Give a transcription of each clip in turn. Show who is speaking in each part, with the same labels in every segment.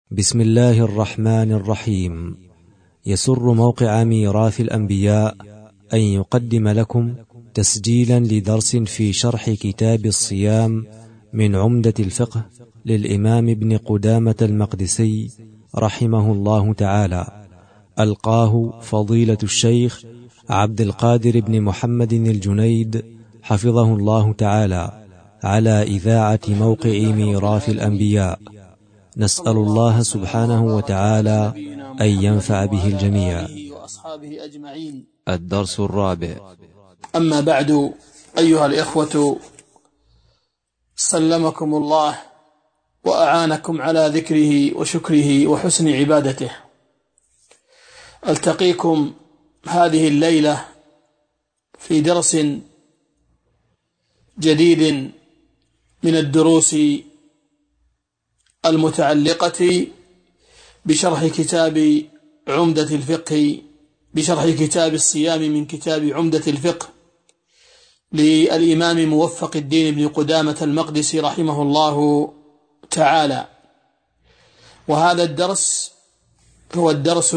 Speaker 1: بسم الله الرحمن الرحيم. يسر موقع ميراث الأنبياء أن يقدم لكم تسجيلا لدرس في شرح كتاب الصيام من عمدة الفقه للإمام ابن قدامة المقدسي رحمه الله تعالى، ألقاه فضيلة الشيخ عبد القادر بن محمد الجنيد حفظه الله تعالى على إذاعة موقع ميراث الأنبياء. نسأل الله سبحانه وتعالى أن ينفع به الجميع. الدرس الرابع.
Speaker 2: أما بعد، أيها الإخوة، سلمكم الله وأعانكم على ذكره وشكره وحسن عبادته. ألتقيكم هذه الليلة في درس جديد من الدروس المتعلقة بشرح كتاب عمدة الفقه، بشرح كتاب الصيام من كتاب عمدة الفقه للإمام موفق الدين بن قدامة المقدسي رحمه الله تعالى. وهذا الدرس هو الدرس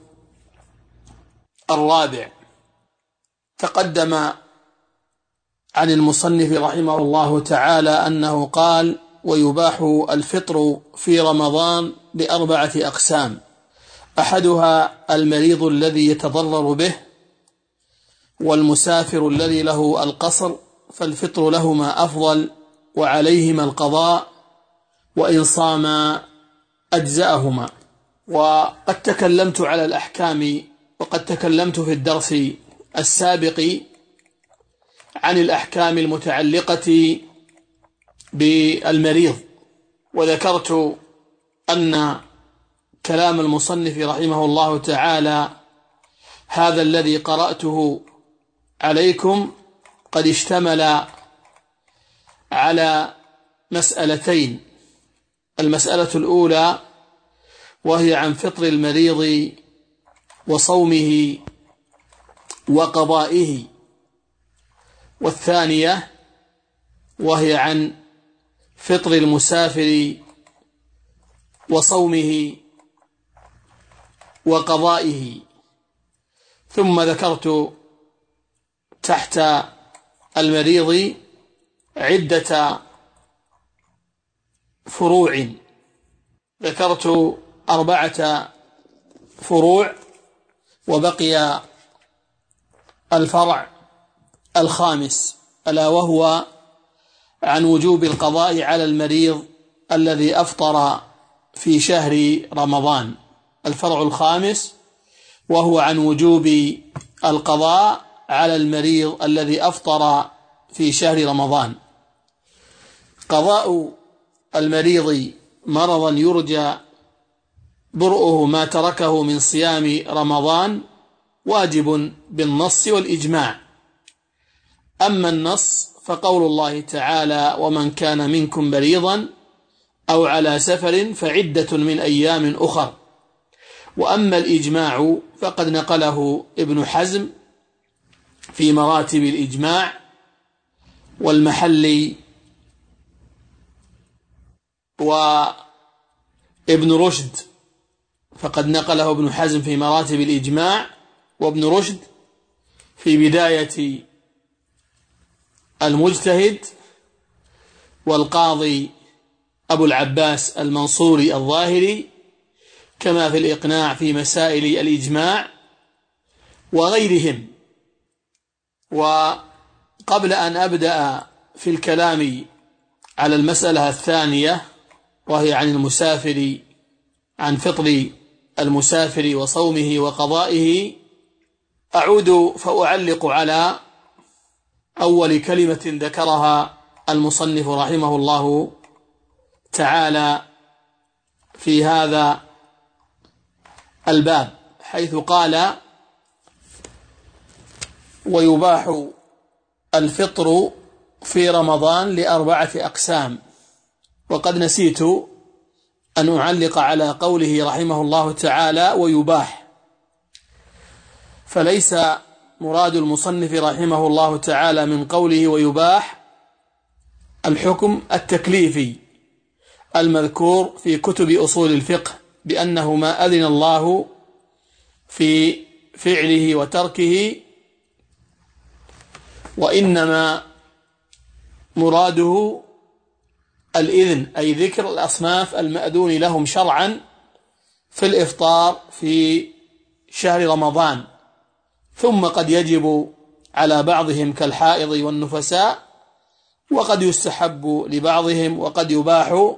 Speaker 2: الرابع. تقدم عن المصنف رحمه الله تعالى أنه قال: ويباح الفطر في رمضان ل4 أقسام، أحدها المريض الذي يتضرر به، والمسافر الذي له القصر، فالفطر لهما أفضل وعليهما القضاء، وإن صام أجزأهما. وقد تكلمت على الأحكام، وقد تكلمت في الدرس السابق عن الأحكام المتعلقة بالمريض، وذكرت أن كلام المصنف رحمه الله تعالى هذا الذي قرأته عليكم قد اشتمل على مسألتين. المسألة الأولى وهي عن فطر المريض وصومه وقضائه، والثانية وهي عن فطر المسافر وصومه وقضائه. ثم ذكرت تحت المريض عدة فروع، ذكرت 4 فروع، وبقي الفرع الخامس، ألا وهو عن وجوب القضاء على المريض الذي أفطر في شهر رمضان. الفرع الخامس وهو عن وجوب القضاء على المريض الذي أفطر في شهر رمضان. قضاء المريض مرضا يرجى برؤه ما تركه من صيام رمضان واجب بالنص والإجماع. أما النص فقول الله تعالى: ومن كان منكم مريضا أو على سفر فعدة من أيام أخر. وأما الإجماع فقد نقله ابن حزم في مراتب الإجماع، والمحلي وابن رشد فقد نقله ابن حزم في مراتب الإجماع، وابن رشد في بداية المجتهد، والقاضي أبو العباس المنصوري الظاهري، كما في الإقناع في مسائل الإجماع وغيرهم. وقبل أن أبدأ في الكلام على المسألة الثانية وهي عن المسافر، عن فطر المسافر وصومه وقضائه، أعود فأعلق على أول كلمة ذكرها المصنف رحمه الله تعالى في هذا الباب، حيث قال: ويباح الفطر في رمضان ل4 أقسام. وقد نسيت أن أعلق على قوله رحمه الله تعالى ويباح، فليس مراد المصنف رحمه الله تعالى من قوله ويباح الحكم التكليفي المذكور في كتب أصول الفقه بأنه ما أذن الله في فعله وتركه، وإنما مراده الإذن، أي ذكر الأصناف المأذون لهم شرعا في الإفطار في شهر رمضان، ثم قد يجب على بعضهم كالحائض والنفساء، وقد يستحب لبعضهم وقد يباح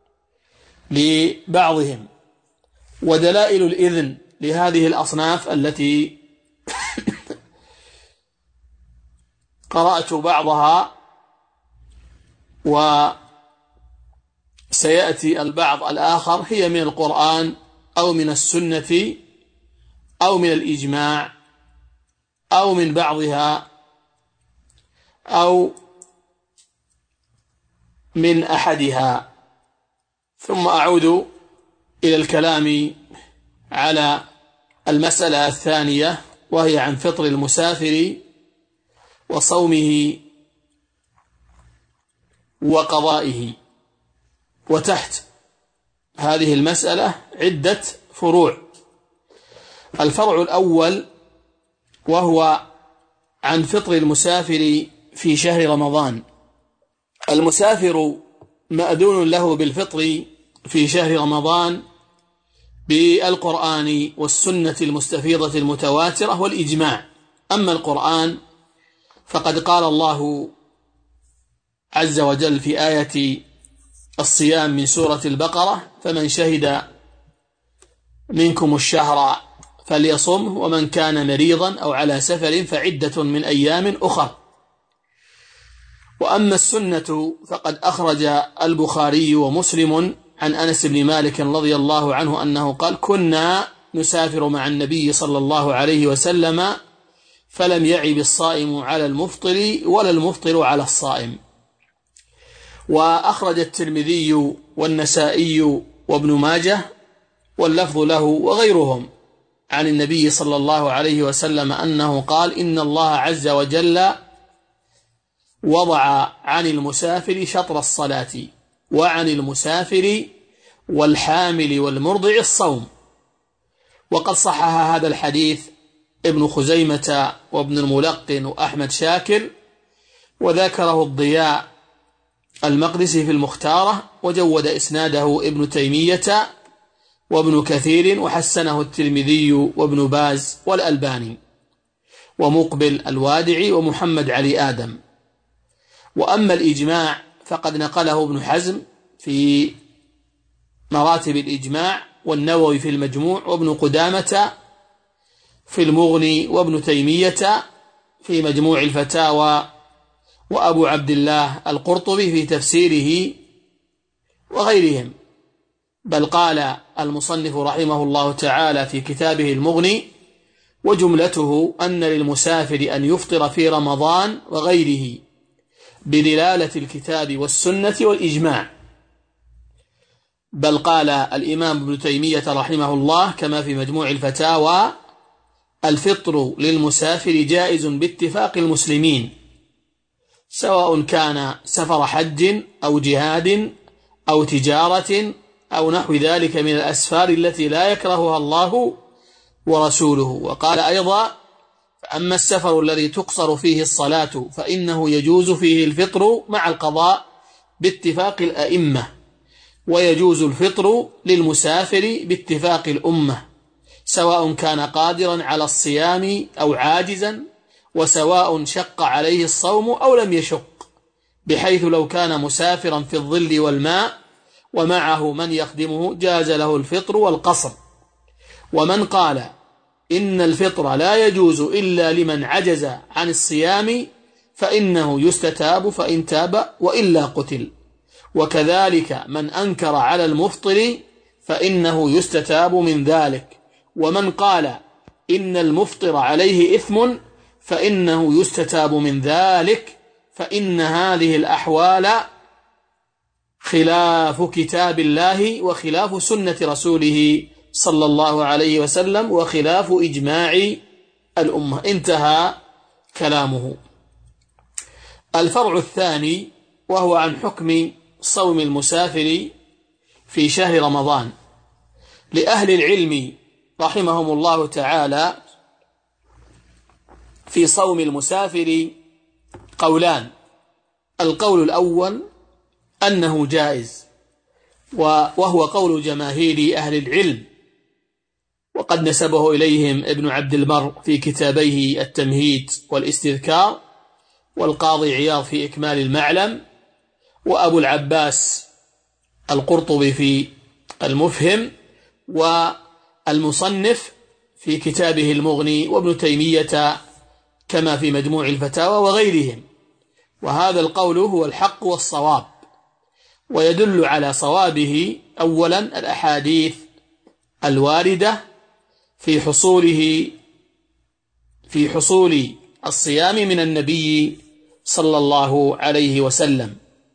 Speaker 2: لبعضهم. ودلائل الإذن لهذه الأصناف التي قرأت بعضها وسيأتي البعض الآخر هي من القرآن أو من السنة أو من الإجماع أو من بعضها أو من أحدها. ثم أعود إلى الكلام على المسألة الثانية، وهي عن فطر المسافر وصومه وقضائه. وتحت هذه المسألة عدة فروع. الفرع الأول وهو عن فطر المسافر في شهر رمضان. المسافر مأذون له بالفطر في شهر رمضان بالقرآن والسنة المستفيضة المتواترة والإجماع. أما القرآن فقد قال الله عز وجل في آية الصيام من سورة البقرة: فمن شهد منكم الشهر فليصمه ومن كان مريضا أو على سفر فعدة من أيام أخر. وأما السنة فقد أخرج البخاري ومسلم عن أنس بن مالك رضي الله عنه أنه قال: كنا نسافر مع النبي صلى الله عليه وسلم فلم يعب الصائم على المفطر ولا المفطر على الصائم. وأخرج الترمذي والنسائي وابن ماجه واللفظ له وغيرهم عن النبي صلى الله عليه وسلم أنه قال: إن الله عز وجل وضع عن المسافر شطر الصلاة، وعن المسافر والحامل والمرضع الصوم. وقد صحح هذا الحديث ابن خزيمة وابن الملقن وأحمد شاكر، وذكره الضياء المقدسي في المختارة، وجود إسناده ابن تيمية وابن كثير، وحسنه الترمذي وابن باز والألباني ومقبل الوادعي ومحمد علي آدم. وأما الإجماع فقد نقله ابن حزم في مراتب الإجماع، والنووي في المجموع، وابن قدامة في المغني، وابن تيمية في مجموع الفتاوى، وأبو عبد الله القرطبي في تفسيره وغيرهم. بل قال المصنف رحمه الله تعالى في كتابه المغني: وجملته أن للمسافر أن يفطر في رمضان وغيره بدلالة الكتاب والسنة والإجماع. بل قال الإمام ابن تيمية رحمه الله كما في مجموع الفتاوى: الفطر للمسافر جائز باتفاق المسلمين، سواء كان سفر حج أو جهاد أو تجارة أو نحو ذلك من الأسفار التي لا يكرهها الله ورسوله. وقال أيضا: فأما السفر الذي تقصر فيه الصلاة فإنه يجوز فيه الفطر مع القضاء باتفاق الأئمة، ويجوز الفطر للمسافر باتفاق الأمة، سواء كان قادرا على الصيام أو عاجزا، وسواء شق عليه الصوم أو لم يشق، بحيث لو كان مسافرا في الظل والماء ومعه من يخدمه جاز له الفطر والقصر. ومن قال إن الفطر لا يجوز إلا لمن عجز عن الصيام فإنه يستتاب فإن تاب وإلا قتل. وكذلك من أنكر على المفطر فإنه يستتاب من ذلك. ومن قال إن المفطر عليه إثم فإنه يستتاب من ذلك، فإن هذه الأحوال خلاف كتاب الله وخلاف سنة رسوله صلى الله عليه وسلم وخلاف إجماع الأمة. انتهى كلامه. الفرع الثاني وهو عن حكم صوم المسافر في شهر رمضان. لأهل العلم رحمهم الله تعالى في صوم المسافر قولان. القول الأول أنه جائز، وهو قول جماهير أهل العلم، وقد نسبه إليهم ابن عبد البر في كتابيه التمهيد والاستذكار، والقاضي عياض في إكمال المعلم، وأبو العباس القرطبي في المفهم، والمصنف في كتابه المغني، وابن تيمية كما في مجموع الفتاوى وغيرهم. وهذا القول هو الحق والصواب، ويدل على صوابه أولا الأحاديث الواردة في حصول الصيام من النبي صلى الله عليه وسلم.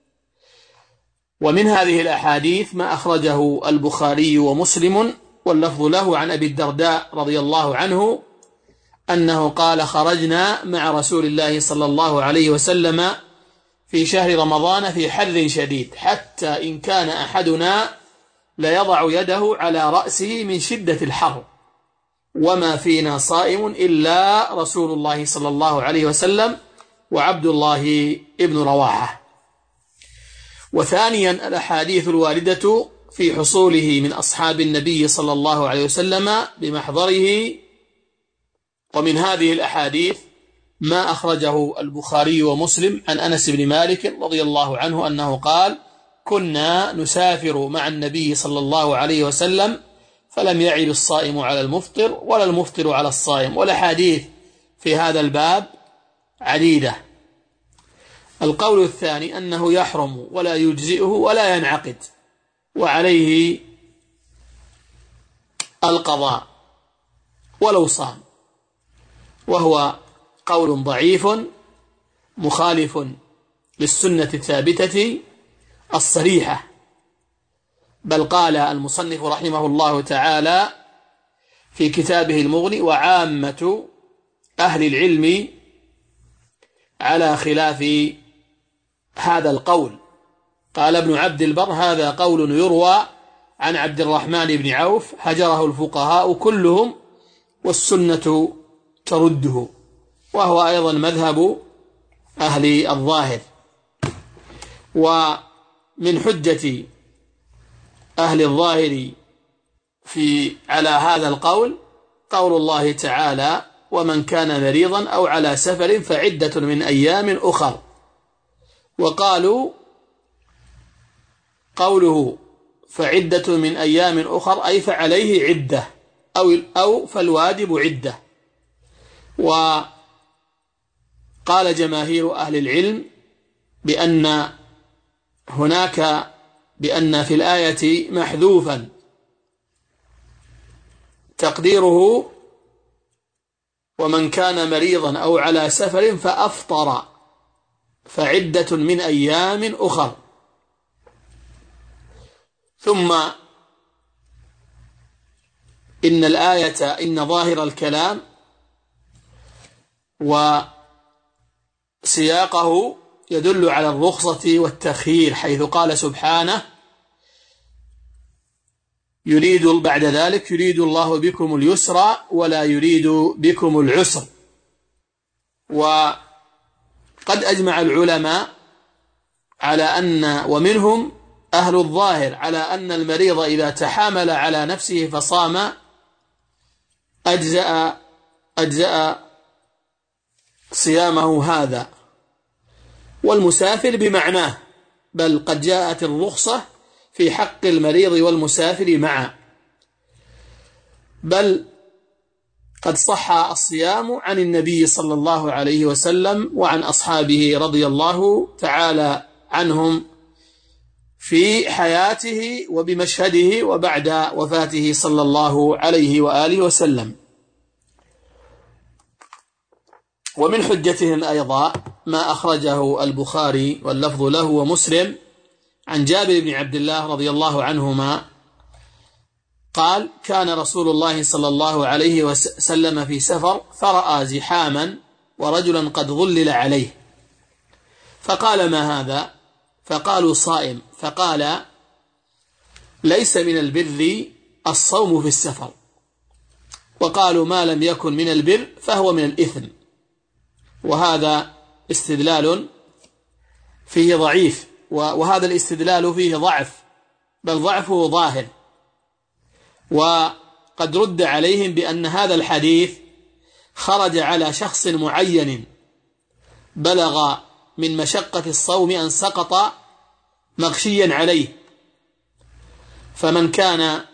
Speaker 2: ومن هذه الأحاديث ما أخرجه البخاري ومسلم واللفظ له عن أبي الدرداء رضي الله عنه أنه قال: خرجنا مع رسول الله صلى الله عليه وسلم في شهر رمضان في حر شديد، حتى إن كان أحدنا ليضع يده على رأسه من شدة الحر، وما فينا صائم إلا رسول الله صلى الله عليه وسلم وعبد الله ابن رواحة. وثانيا الأحاديث الواردة في حصوله من أصحاب النبي صلى الله عليه وسلم بمحضره. ومن هذه الأحاديث ما أخرجه البخاري ومسلم عن أنس بن مالك رضي الله عنه أنه قال: كنا نسافر مع النبي صلى الله عليه وسلم فلم يعب الصائم على المفطر ولا المفطر على الصائم. والأحاديث في هذا الباب عديدة. القول الثاني أنه يحرم ولا يجزئه ولا ينعقد، وعليه القضاء ولو صام، وهو قول ضعيف مخالف للسنة الثابتة الصريحة. بل قال المصنف رحمه الله تعالى في كتابه المغني: وعامة أهل العلم على خلاف هذا القول. قال ابن عبد البر: هذا قول يروى عن عبد الرحمن بن عوف، هجره الفقهاء كلهم والسنة ترده، وهو أيضا مذهب أهل الظاهر. ومن حجة أهل الظاهر على هذا القول قول الله تعالى: ومن كان مريضا أو على سفر فعدة من أيام أخر. وقالوا قوله فعدة من أيام أخر أي فعليه عدة أو فالواجب عدة. وقال جماهير أهل العلم بأن في الآية محذوفا تقديره: ومن كان مريضا أو على سفر فأفطر فعدة من أيام أخر. ثم إن الآية إن ظاهر الكلام وسياقه يدل على الرخصة والتخيير، حيث قال سبحانه: بعد ذلك يريد الله بكم اليسر ولا يريد بكم العسر. وقد أجمع العلماء على ومنهم أهل الظاهر على أن المريض إذا تحامل على نفسه فصام أجزأ صيامه هذا، والمسافر بمعناه، بل قد جاءت الرخصة في حق المريض والمسافر معا، بل قد صح الصيام عن النبي صلى الله عليه وسلم وعن أصحابه رضي الله تعالى عنهم في حياته وبمشهده وبعد وفاته صلى الله عليه وآله وسلم. ومن حجتهم أيضا ما أخرجه البخاري واللفظ له ومسلم عن جابر بن عبد الله رضي الله عنهما قال: كان رسول الله صلى الله عليه وسلم في سفر فرأى زحاما ورجلا قد ظلل عليه، فقال: ما هذا؟ فقالوا: صائم. فقال: ليس من البر الصوم في السفر، وقالوا ما لم يكن من البر فهو من الإثم، وهذا استدلال فيه ضعيف، وهذا الاستدلال فيه ضعف، بل ضعفه ظاهر. وقد رد عليهم بأن هذا الحديث خرج على شخص معين بلغ من مشقة الصوم أن سقط مغشيا عليه، فمن كان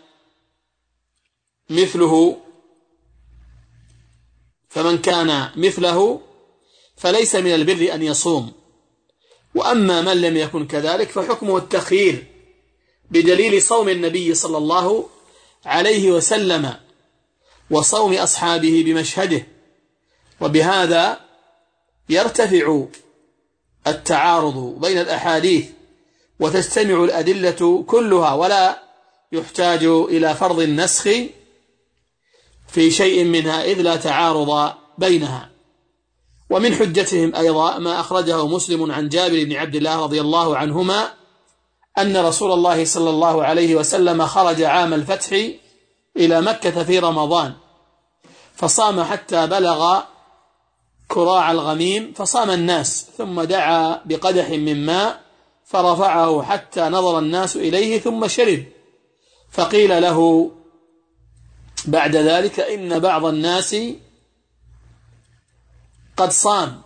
Speaker 2: مثله فليس من البر أن يصوم. وأما من لم يكن كذلك فحكمه التخيير بدليل صوم النبي صلى الله عليه وسلم وصوم أصحابه بمشهده، وبهذا يرتفع التعارض بين الأحاديث وتجتمع الأدلة كلها، ولا يحتاج إلى فرض النسخ في شيء منها إذ لا تعارض بينها. ومن حجتهم أيضا ما أخرجه مسلم عن جابر بن عبد الله رضي الله عنهما أن رسول الله صلى الله عليه وسلم خرج عام الفتح إلى مكة في رمضان، فصام حتى بلغ كراع الغميم فصام الناس، ثم دعا بقدح من ماء فرفعه حتى نظر الناس إليه ثم شرب، فقيل له بعد ذلك إن بعض الناس قد صام،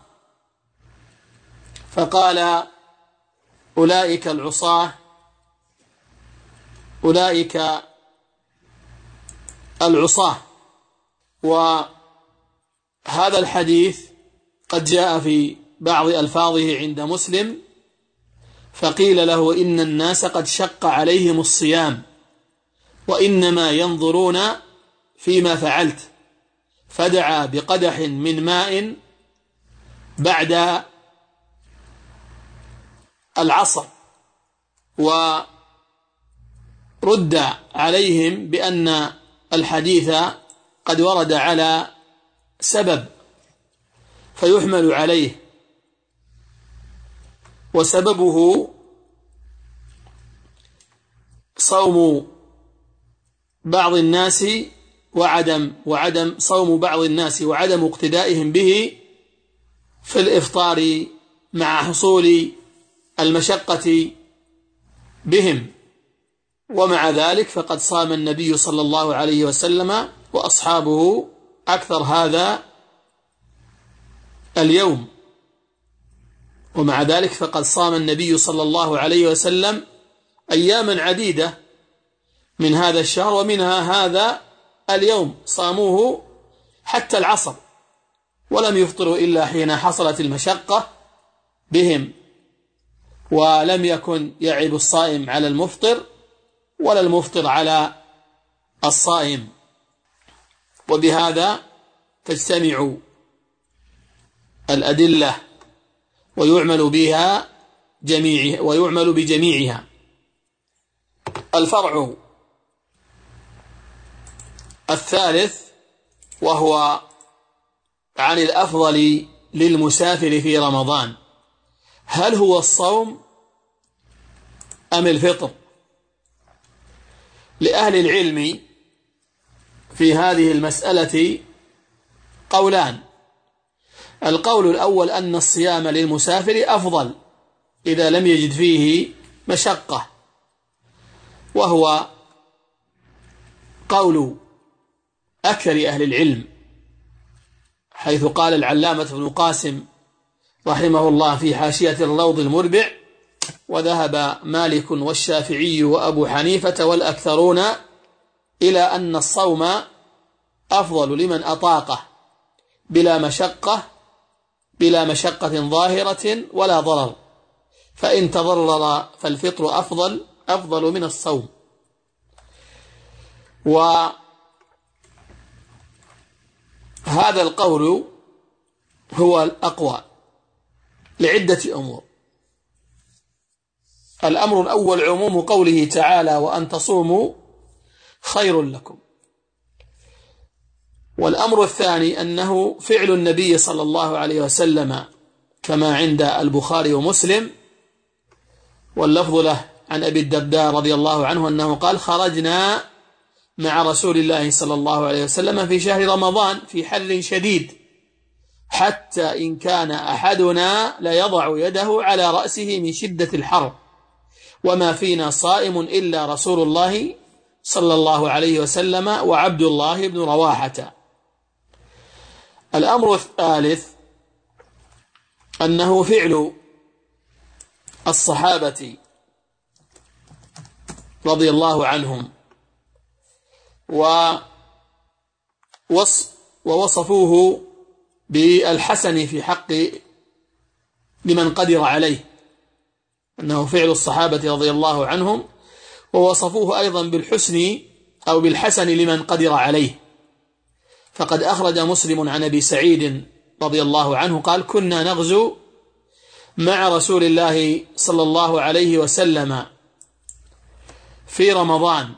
Speaker 2: فقال أولئك العصاة. وهذا الحديث قد جاء في بعض ألفاظه عند مسلم، فقيل له إن الناس قد شق عليهم الصيام وإنما ينظرون فيما فعلت، فدعا بقدح من ماء بعد العصر. ورد عليهم بأن الحديث قد ورد على سبب فيحمل عليه، وسببه صوم بعض الناس وعدم صوم بعض الناس وعدم اقتدائهم به في الإفطار مع حصول المشقة بهم. ومع ذلك فقد صام النبي صلى الله عليه وسلم وأصحابه أكثر هذا اليوم، ومع ذلك فقد صام النبي صلى الله عليه وسلم أياما عديدة من هذا الشهر، ومنها هذا اليوم صاموه حتى العصر، ولم يفطروا إلا حين حصلت المشقة بهم، ولم يكن يعيب الصائم على المفطر ولا المفطر على الصائم. وبهذا تجتمع الأدلة ويعمل بجميعها. الفرع الثالث وهو عن الأفضل للمسافر في رمضان، هل هو الصوم أم الفطر؟ لأهل العلم في هذه المسألة قولان. القول الأول أن الصيام للمسافر أفضل إذا لم يجد فيه مشقة، وهو قول أكثر أهل العلم، حيث قال العلامة ابن قاسم رحمه الله في حاشية الروض المربع: وذهب مالك والشافعي وأبو حنيفة والأكثرون إلى أن الصوم أفضل لمن أطاقه بلا مشقة ظاهرة ولا ضرر، فإن تضرر فالفطر أفضل من الصوم. وهذا القول هو الأقوى لعدة أمور. الأمر الأول عموم قوله تعالى: وأن تصوموا خير لكم. والأمر الثاني أنه فعل النبي صلى الله عليه وسلم كما عند البخاري ومسلم، واللفظ له عن أبي الدرداء رضي الله عنه أنه قال: خرجنا مع رسول الله صلى الله عليه وسلم في شهر رمضان في حر شديد، حتى إن كان أحدنا ليضع يده على رأسه من شدة الحر، وما فينا صائم إلا رسول الله صلى الله عليه وسلم وعبد الله بن رواحة. الأمر الثالث أنه فعل الصحابة رضي الله عنهم، ووصفوه بالحسن في حق لمن قدر عليه، أنه فعل الصحابة رضي الله عنهم، ووصفوه أيضا بالحسن أو بالحسن لمن قدر عليه. فقد أخرج مسلم عن أبي سعيد رضي الله عنه قال: كنا نغزو مع رسول الله صلى الله عليه وسلم في رمضان،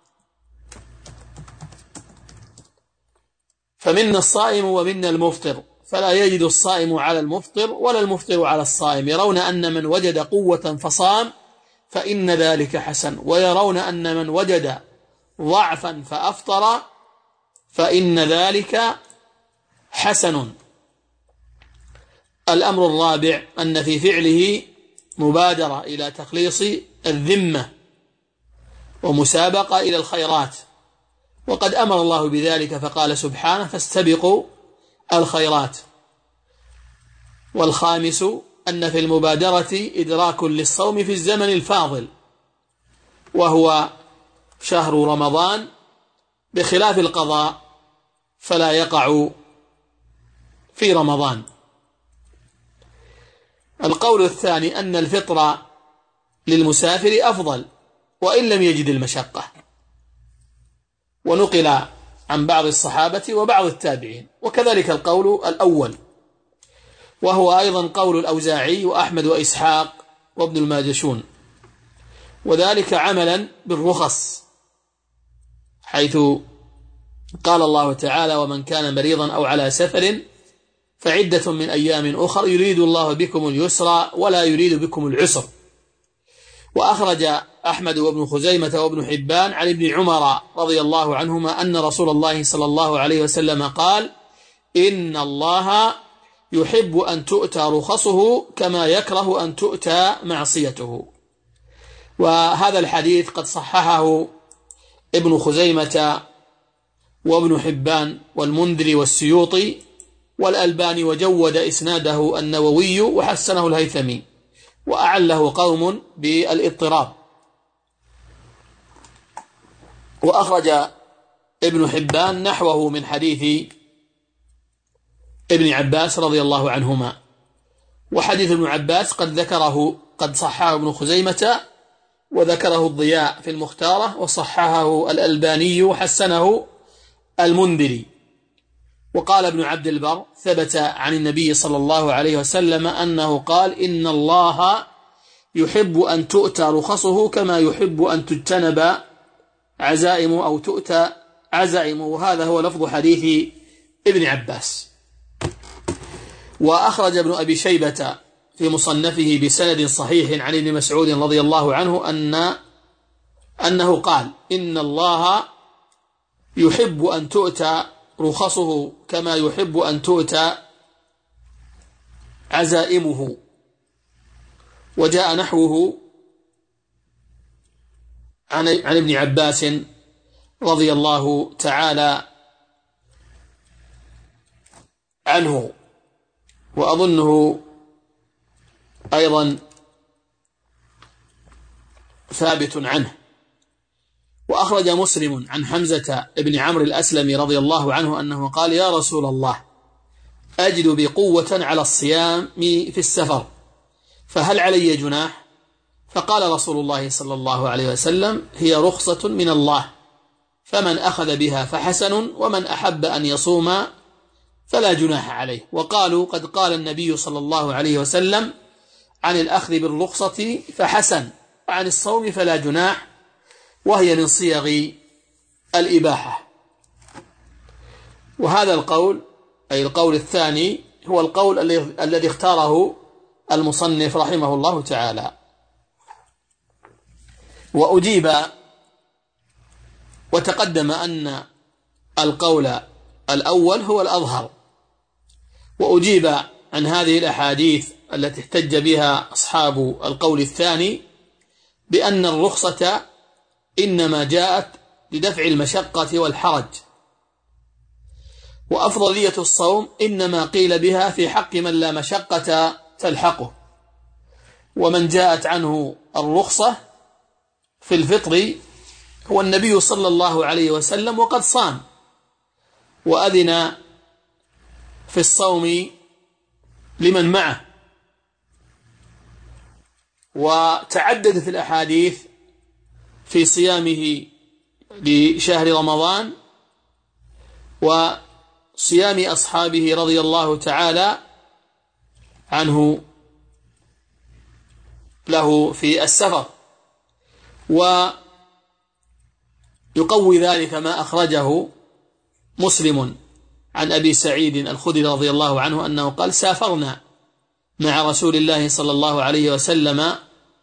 Speaker 2: فمنا الصائم ومنا المفطر، فلا يجد الصائم على المفطر ولا المفطر على الصائم، يرون أن من وجد قوة فصام فإن ذلك حسن، ويرون أن من وجد ضعفا فأفطر فإن ذلك حسن. الأمر الرابع أن في فعله مبادرة إلى تخليص الذمة ومسابقة إلى الخيرات، وقد أمر الله بذلك فقال سبحانه: فاستبقوا الخيرات. والخامس أن في المبادرة إدراك للصوم في الزمن الفاضل، وهو شهر رمضان، بخلاف القضاء فلا يقع في رمضان. القول الثاني أن الفطر للمسافر أفضل وإن لم يجد المشقة، ونقل عن بعض الصحابة وبعض التابعين، وكذلك القول الأول، وهو أيضا قول الأوزاعي وأحمد وإسحاق وابن الماجشون، وذلك عملا بالرخص، حيث قال الله تعالى: ومن كان مريضا أو على سفر فعدة من أيام أخر يريد الله بكم اليسر ولا يريد بكم العسر. وأخرج أحمد وابن خزيمة وابن حبان عن ابن عمر رضي الله عنهما أن رسول الله صلى الله عليه وسلم قال: إن الله يحب أن تؤتى رخصه كما يكره أن تؤتى معصيته. وهذا الحديث قد صححه ابن خزيمة وابن حبان والمنذري والسيوطي والألباني، وجود إسناده النووي وحسنه الهيثمي، وأعله قوم بالاضطراب. وأخرج ابن حبان نحوه من حديث ابن عباس رضي الله عنهما. وحديث ابن عباس قد صححه ابن خزيمة وذكره الضياء في المختارة، وصححه الألباني وحسنه المنذري. وقال ابن عبد البر: ثبت عن النبي صلى الله عليه وسلم أنه قال: إن الله يحب أن تؤتى رخصه كما يحب أن تجتنب عزائم أو تؤتى عزائم. وهذا هو لفظ حديث ابن عباس. وأخرج ابن أبي شيبة في مصنفه بسند صحيح عن ابن مسعود رضي الله عنه أنه قال: إن الله يحب أن تؤتى رخصه كما يحب أن تؤتى عزائمه. وجاء نحوه عن ابن عباس رضي الله تعالى عنه، وأظنه أيضا ثابت عنه. وأخرج مسلم عن حمزة بن عمرو الأسلمي رضي الله عنه أنه قال: يا رسول الله، أجد بقوة على الصيام في السفر، فهل علي جناح؟ فقال رسول الله صلى الله عليه وسلم: هي رخصة من الله، فمن أخذ بها فحسن، ومن أحب أن يصوم فلا جناح عليه. وقالوا: قد قال النبي صلى الله عليه وسلم عن الأخذ بالرخصة فحسن، وعن الصوم فلا جناح، وهي من صيغ الإباحة. وهذا القول، أي القول الثاني، هو القول الذي اختاره المصنف رحمه الله تعالى. وتقدم أن القول الأول هو الأظهر. وأجيب عن هذه الأحاديث التي احتج بها أصحاب القول الثاني بأن الرخصة إنما جاءت لدفع المشقة والحرج، وأفضلية الصوم إنما قيل بها في حق من لا مشقة تلحقه. ومن جاءت عنه الرخصة في الفطر هو النبي صلى الله عليه وسلم، وقد صام وأذن في الصوم لمن معه. وتعددت الأحاديث في صيامه لشهر رمضان وصيام أصحابه رضي الله تعالى عنه له في السفر. ويقوي ذلك ما أخرجه مسلم عن أبي سعيد الخدري رضي الله عنه أنه قال: سافرنا مع رسول الله صلى الله عليه وسلم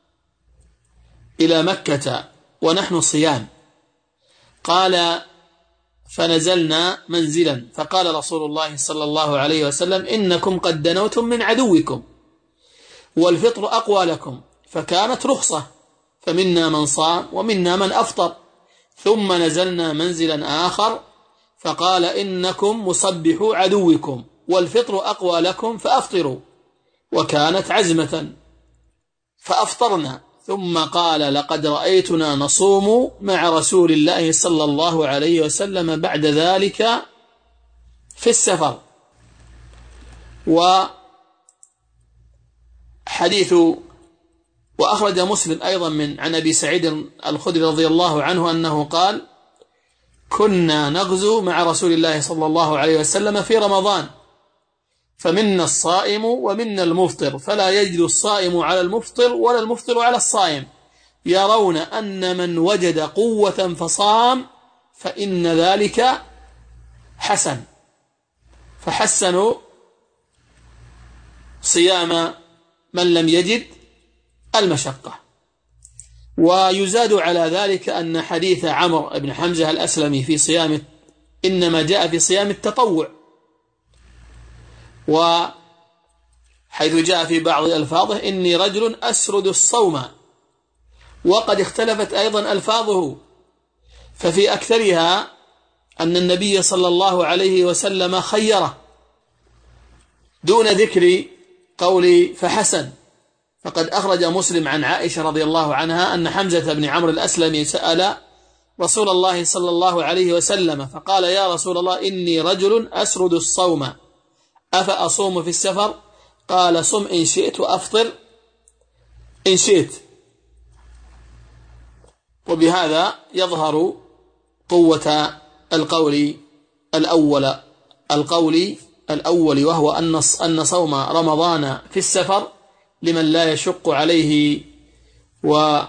Speaker 2: إلى مكة ونحن صيام، قال: فنزلنا منزلا فقال رسول الله صلى الله عليه وسلم: إنكم قد دنوتم من عدوكم والفطر أقوى لكم. فكانت رخصة، فمنا من صام ومنا من أفطر. ثم نزلنا منزلا آخر فقال: إنكم مصبحوا عدوكم والفطر أقوى لكم فأفطروا. وكانت عزمة فأفطرنا. ثم قال: لقد رأيتنا نصوم مع رسول الله صلى الله عليه وسلم بعد ذلك في السفر. وأخرج مسلم أيضا عن أبي سعيد الخدري رضي الله عنه أنه قال: كنا نغزو مع رسول الله صلى الله عليه وسلم في رمضان، فمنا الصائم ومنا المفطر، فلا يجد الصائم على المفطر ولا المفطر على الصائم، يرون أن من وجد قوة فصام فإن ذلك حسن، فحسنوا صيام من لم يجد المشقة. ويزاد على ذلك أن حديث عمرو بن حمزة الأسلمي في صيام إنما جاء في صيام التطوع، وحيث جاء في بعض ألفاظه: إني رجل أسرد الصوم، وقد اختلفت أيضا ألفاظه، ففي أكثرها أن النبي صلى الله عليه وسلم خيره دون ذكر قول فحسن. فقد أخرج مسلم عن عائشة رضي الله عنها أن حمزة بن عمرو الأسلمي سأل رسول الله صلى الله عليه وسلم فقال: يا رسول الله، إني رجل أسرد الصوم أفأصوم في السفر؟ قال: صم إن شئت وأفطر إن شئت. وبهذا يظهر قوة القول الأول، وهو أن صوم رمضان في السفر لمن لا يشق عليه ولا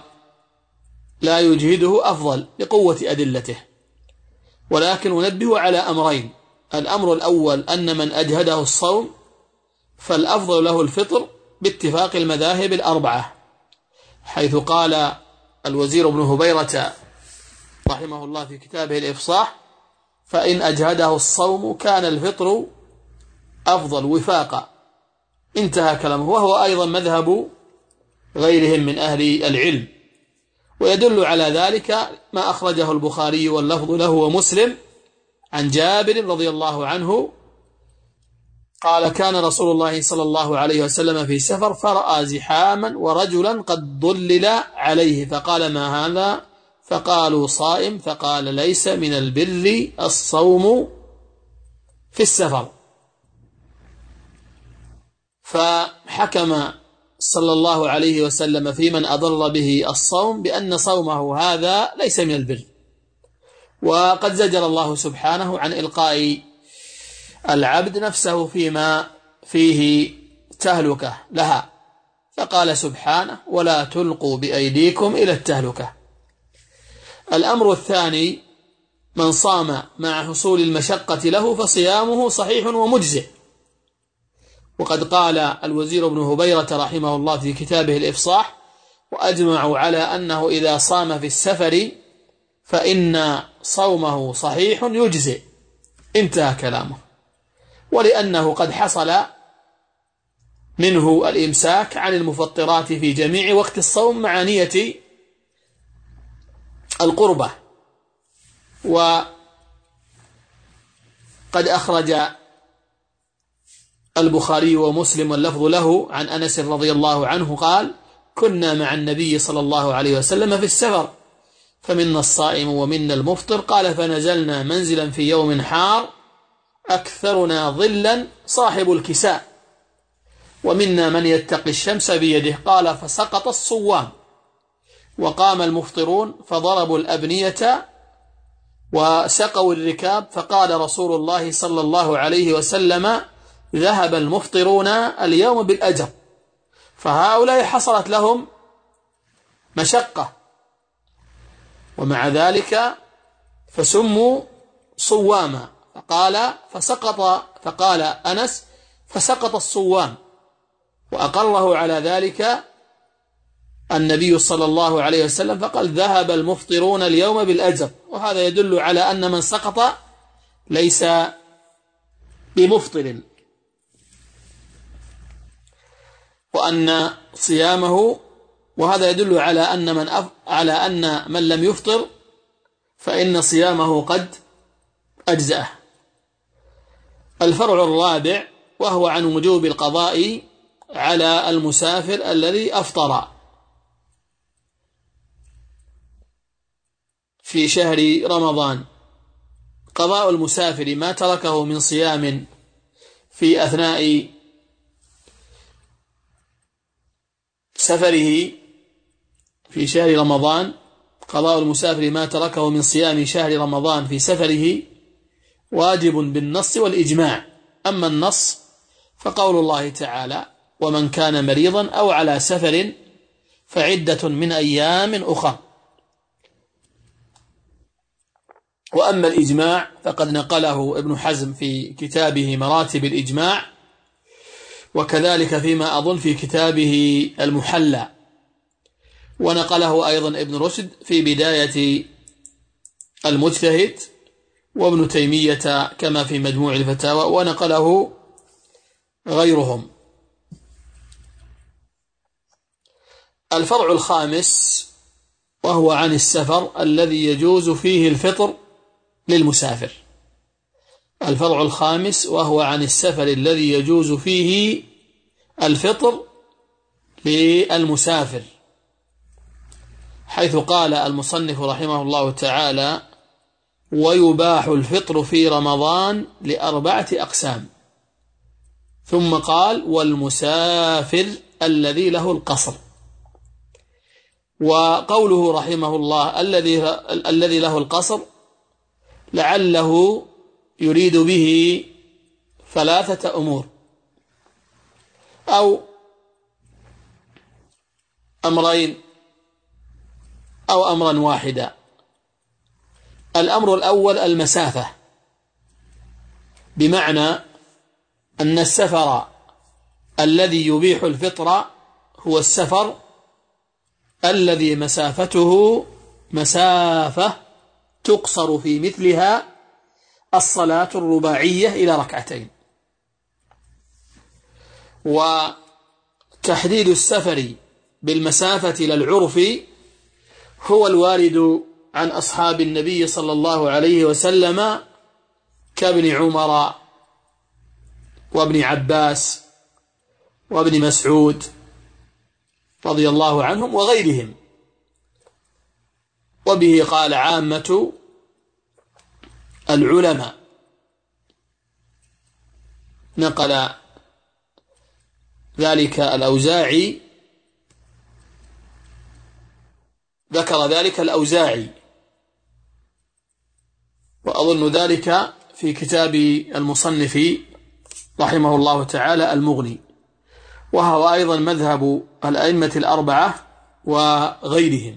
Speaker 2: يجهده أفضل لقوة أدلته. ولكن ننبه على أمرين: الأمر الأول أن من أجهده الصوم فالأفضل له الفطر باتفاق المذاهب الأربعة، حيث قال الوزير بن هبيرة رحمه الله في كتابه الإفصاح: فإن أجهده الصوم كان الفطر أفضل وفاقا. انتهى كلامه، وهو أيضا مذهب غيرهم من أهل العلم. ويدل على ذلك ما أخرجه البخاري واللفظ له ومسلم عن جابر رضي الله عنه قال: كان رسول الله صلى الله عليه وسلم في سفر فرأى زحاما ورجلا قد ضلل عليه، فقال: ما هذا؟ فقالوا: صائم. فقال: ليس من البر الصوم في السفر. فحكم صلى الله عليه وسلم في من أضر به الصوم بأن صومه هذا ليس من البر. وقد زجر الله سبحانه عن إلقاء العبد نفسه فيما فيه تهلكة لها، فقال سبحانه: ولا تلقوا بأيديكم إلى التهلكة. الأمر الثاني: من صام مع حصول المشقة له فصيامه صحيح ومجزئ. وقد قال الوزير بن هبيرة رحمه الله في كتابه الإفصاح: وأجمعوا على أنه إذا صام في السفر فإن صومه صحيح يجزئ. انتهى كلامه. ولأنه قد حصل منه الإمساك عن المفطرات في جميع وقت الصوم مع نية القربة. وقد أخرج البخاري ومسلم واللفظ له عن أنس رضي الله عنه قال: كنا مع النبي صلى الله عليه وسلم في السفر، فمنا الصائم ومنا المفطر، قال: فنزلنا منزلا في يوم حار أكثرنا ظلا صاحب الكساء، ومنا من يتقي الشمس بيده، قال: فسقط الصوام، وقام المفطرون فضربوا الأبنية وسقوا الركاب، فقال رسول الله صلى الله عليه وسلم: ذهب المفطرون اليوم بالأجر. فهؤلاء حصلت لهم مشقة، ومع ذلك فسموا صواما. فقال أنس: فسقط الصوام، وأقره على ذلك النبي صلى الله عليه وسلم فقال: ذهب المفطرون اليوم بالأجر. وهذا يدل على أن من سقط ليس بمفطر، وأن صيامه، وهذا يدل على أن من لم يفطر فإن صيامه قد أجزأه. الفرع الرابع وهو عن وجوب القضاء على المسافر الذي أفطر في شهر رمضان. قضاء المسافر ما تركه من صيام في أثناء سفره في شهر رمضان، قضاء المسافر ما تركه من صيام شهر رمضان في سفره واجب بالنص والإجماع. أما النص فقول الله تعالى: ومن كان مريضا أو على سفر فعدة من أيام أخرى. وأما الإجماع فقد نقله ابن حزم في كتابه مراتب الإجماع، وكذلك فيما أظن في كتابه المحلى، ونقله أيضا ابن رشد في بداية المجتهد، وابن تيمية كما في مجموع الفتاوى، ونقله غيرهم. الفرع الخامس وهو عن السفر الذي يجوز فيه الفطر للمسافر. الفرع الخامس وهو عن السفر الذي يجوز فيه الفطر للمسافر، حيث قال المصنف رحمه الله تعالى: ويباح الفطر في رمضان ل4 أقسام، ثم قال: والمسافر الذي له القصر. وقوله رحمه الله الذي له القصر لعله يريد به 3 أمور أو أمرين أو أمرا واحدا. الأمر الأول المسافة، بمعنى أن السفر الذي يبيح الفطر هو السفر الذي مسافته مسافة تقصر في مثلها الصلاة الرباعية إلى 2 ركعات. وتحديد السفر بالمسافة للعرف هو الوارد عن أصحاب النبي صلى الله عليه وسلم كابن عمر وابن عباس وابن مسعود رضي الله عنهم وغيرهم. وبه قال عامة العلماء. نقل ذلك الأوزاعي، ذكر ذلك الأوزاعي، وأظن ذلك في كتاب المصنف رحمه الله تعالى المغني، وهو أيضا مذهب الأئمة 4 وغيرهم.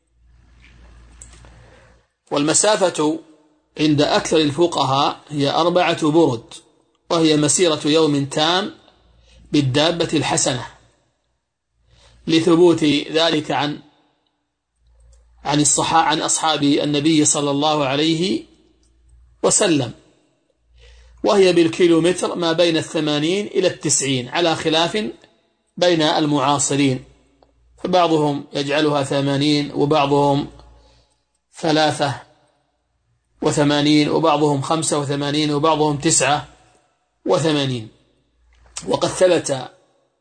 Speaker 2: والمسافة عند أكثر الفقهاء هي 4 برد، وهي مسيرة يوم تام بالدابة الحسنة، لثبوت ذلك عن عن أصحاب النبي صلى الله عليه وسلم، وهي بالكيلومتر ما بين 80 إلى 90 على خلاف بين المعاصرين، فبعضهم يجعلها 80 وبعضهم 83 وبعضهم 85 وبعضهم 89. وقد ثبت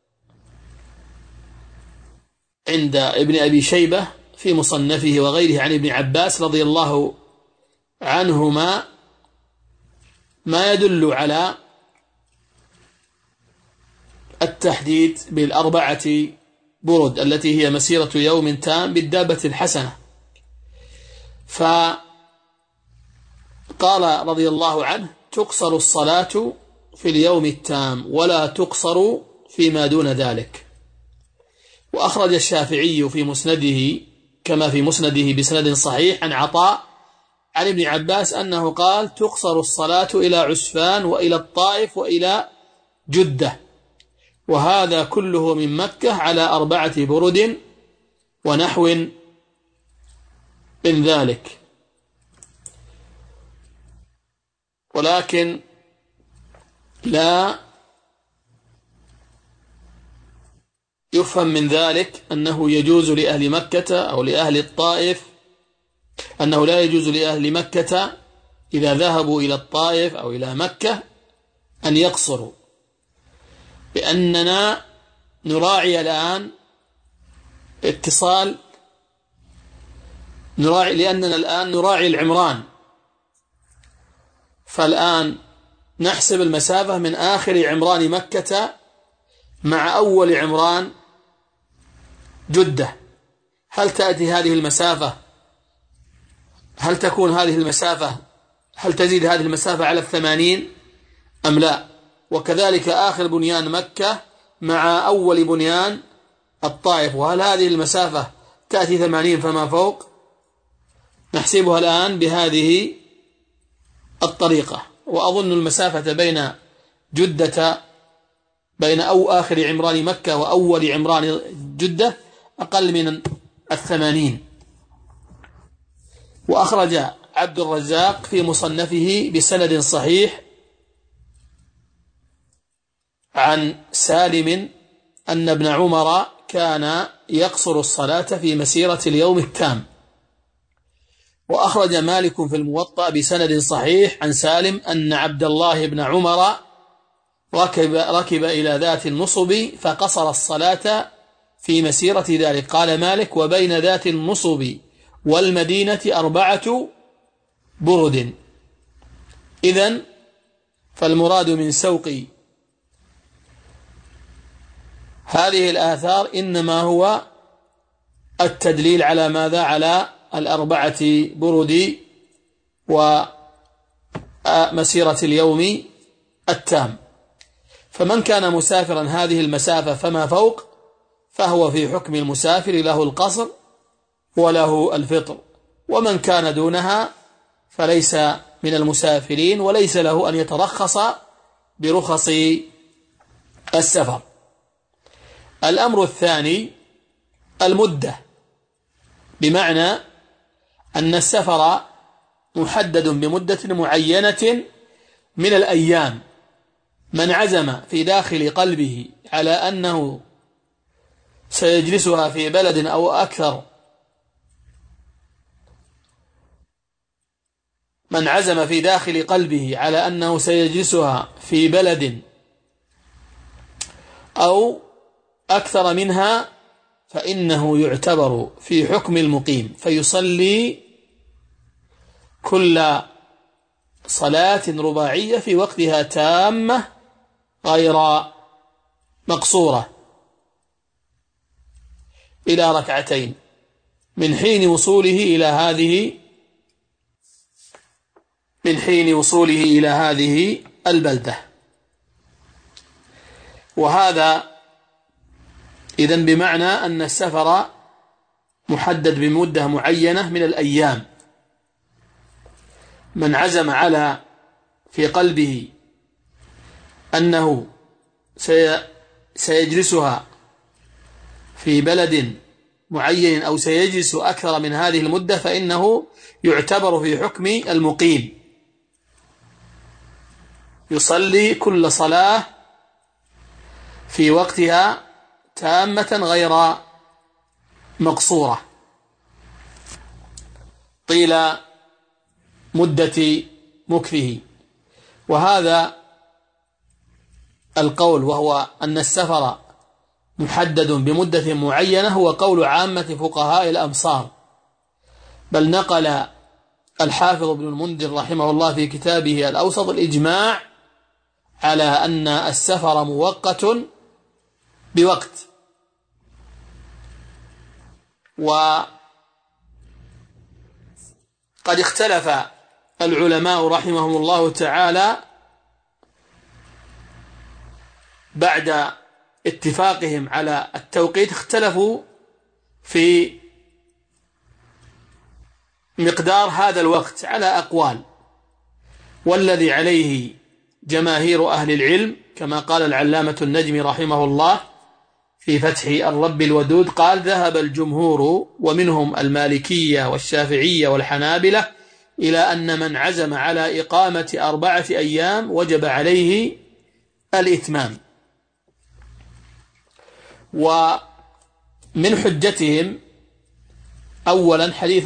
Speaker 2: عند ابن أبي شيبة في مصنفه وغيره عن ابن عباس رضي الله عنهما ما يدل على التحديد بالأربعة برد التي هي مسيرة يوم تام بالدابة الحسنة. فقال رضي الله عنه: تقصر الصلاة في اليوم التام ولا تقصر فيما دون ذلك. وأخرج الشافعي في مسنده كما في مسنده بسند صحيح عن عطاء عن ابن عباس أنه قال: تقصر الصلاة إلى عسفان وإلى الطائف وإلى جدة، وهذا كله من مكة على 4 برد ونحو من ذلك. ولكن لا يفهم من ذلك أنه يجوز لأهل مكة أو لأهل الطائف، أنه لا يجوز لأهل مكة إذا ذهبوا إلى الطائف أو إلى مكة أن يقصروا، لأننا نراعي الآن اتصال، لأننا الآن نراعي العمران، فالآن نحسب المسافة من آخر عمران مكة مع أول عمران جدة. هل تأتي هذه المسافة؟ هل تكون هذه المسافة؟ هل تزيد هذه المسافة على 80 أم لا؟ وكذلك آخر بنيان مكة مع أول بنيان الطائف، وهل هذه المسافة تأتي 80 فما فوق؟ نحسبها الآن بهذه الطريقة. وأظن المسافة بين جدة بين آخر عمران مكة وأول عمران جدة أقل من 80. وأخرج عبد الرزاق في مصنفه بسند صحيح عن سالم أن ابن عمر كان يقصر الصلاة في مسيرة اليوم التام. وأخرج مالك في الموطأ بسند صحيح عن سالم أن عبد الله بن عمر ركب إلى ذات النصب فقصر الصلاة في مسيرة ذلك. قال مالك: وبين ذات النصب والمدينة 4 برد. إذن فالمراد من سوق هذه الآثار إنما هو التدليل على ماذا؟ على 4 برد ومسيرة اليوم التام. فمن كان مسافرا هذه المسافة فما فوق فهو في حكم المسافر، له القصر وله الفطر. ومن كان دونها فليس من المسافرين وليس له أن يترخص برخص السفر. الأمر الثاني المدة، بمعنى أن السفر محدد بمدة معينة من الأيام. من عزم في داخل قلبه على أنه سيجلسها في بلد أو أكثر، من عزم في داخل قلبه على أنه سيجلسها في بلد أو أكثر منها فإنه يعتبر في حكم المقيم، فيصلي كل صلاة رباعية في وقتها تامة غير مقصورة إلى 2 من حين وصوله إلى هذه البلدة. وهذا إذن بمعنى أن السفر محدد بمدة معينة من الأيام. من عزم على في قلبه أنه سيجلسها في بلد معين أو سيجلس أكثر من هذه المدة فإنه يعتبر في حكم المقيم، يصلي كل صلاة في وقتها تامة غير مقصورة طيل مدة مكثه. وهذا القول وهو أن السفر محدد بمدة معينة هو قول عامة فقهاء الأمصار، بل نقل الحافظ ابن المنذر رحمه الله في كتابه الأوسط الإجماع على أن السفر مؤقت بوقت. وقد اختلف العلماء رحمهم الله تعالى بعد اتفاقهم على التوقيت، اختلفوا في مقدار هذا الوقت على أقوال، والذي عليه جماهير أهل العلم كما قال العلامة النجمي رحمه الله في فتح الرب الودود، قال: ذهب الجمهور ومنهم المالكية والشافعية والحنابلة إلى أن من عزم على إقامة 4 أيام وجب عليه الإتمام. ومن حجتهم أولا حديث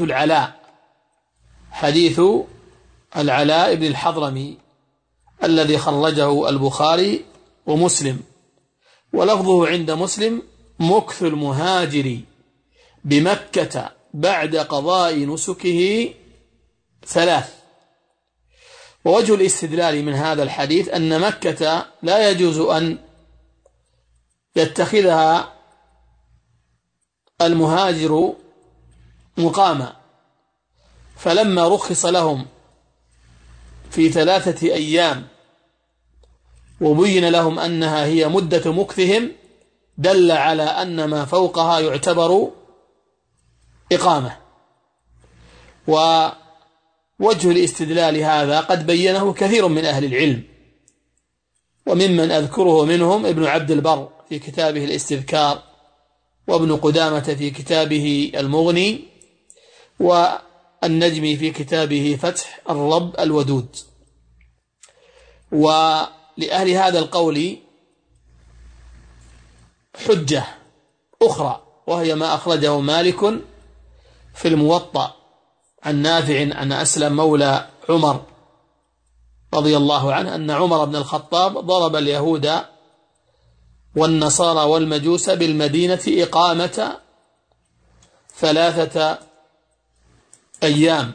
Speaker 2: العلاء بن الحضرمي الذي خرجه البخاري ومسلم، ولفظه عند مسلم: مكث المهاجر بمكة بعد قضاء نسكه 3. ووجه الاستدلال من هذا الحديث أن مكة لا يجوز أن يتخذها المهاجر مقاما، فلما رخص لهم في 3 أيام وبين لهم أنها هي مدة مكثهم دل على أن ما فوقها يعتبر إقامة. ووجه الاستدلال هذا قد بينه كثير من أهل العلم، وممن أذكره منهم ابن عبد البر في كتابه الاستذكار، وابن قدامة في كتابه المغني، والنجمي في كتابه فتح الرب الودود. ولأهل هذا القول حجة أخرى، وهي ما أخرجه مالك في الموطأ عن نافع عن أسلم مولى عمر رضي الله عنه أن عمر بن الخطاب ضرب اليهود والنصارى والمجوس بالمدينة إقامة 3 أيام.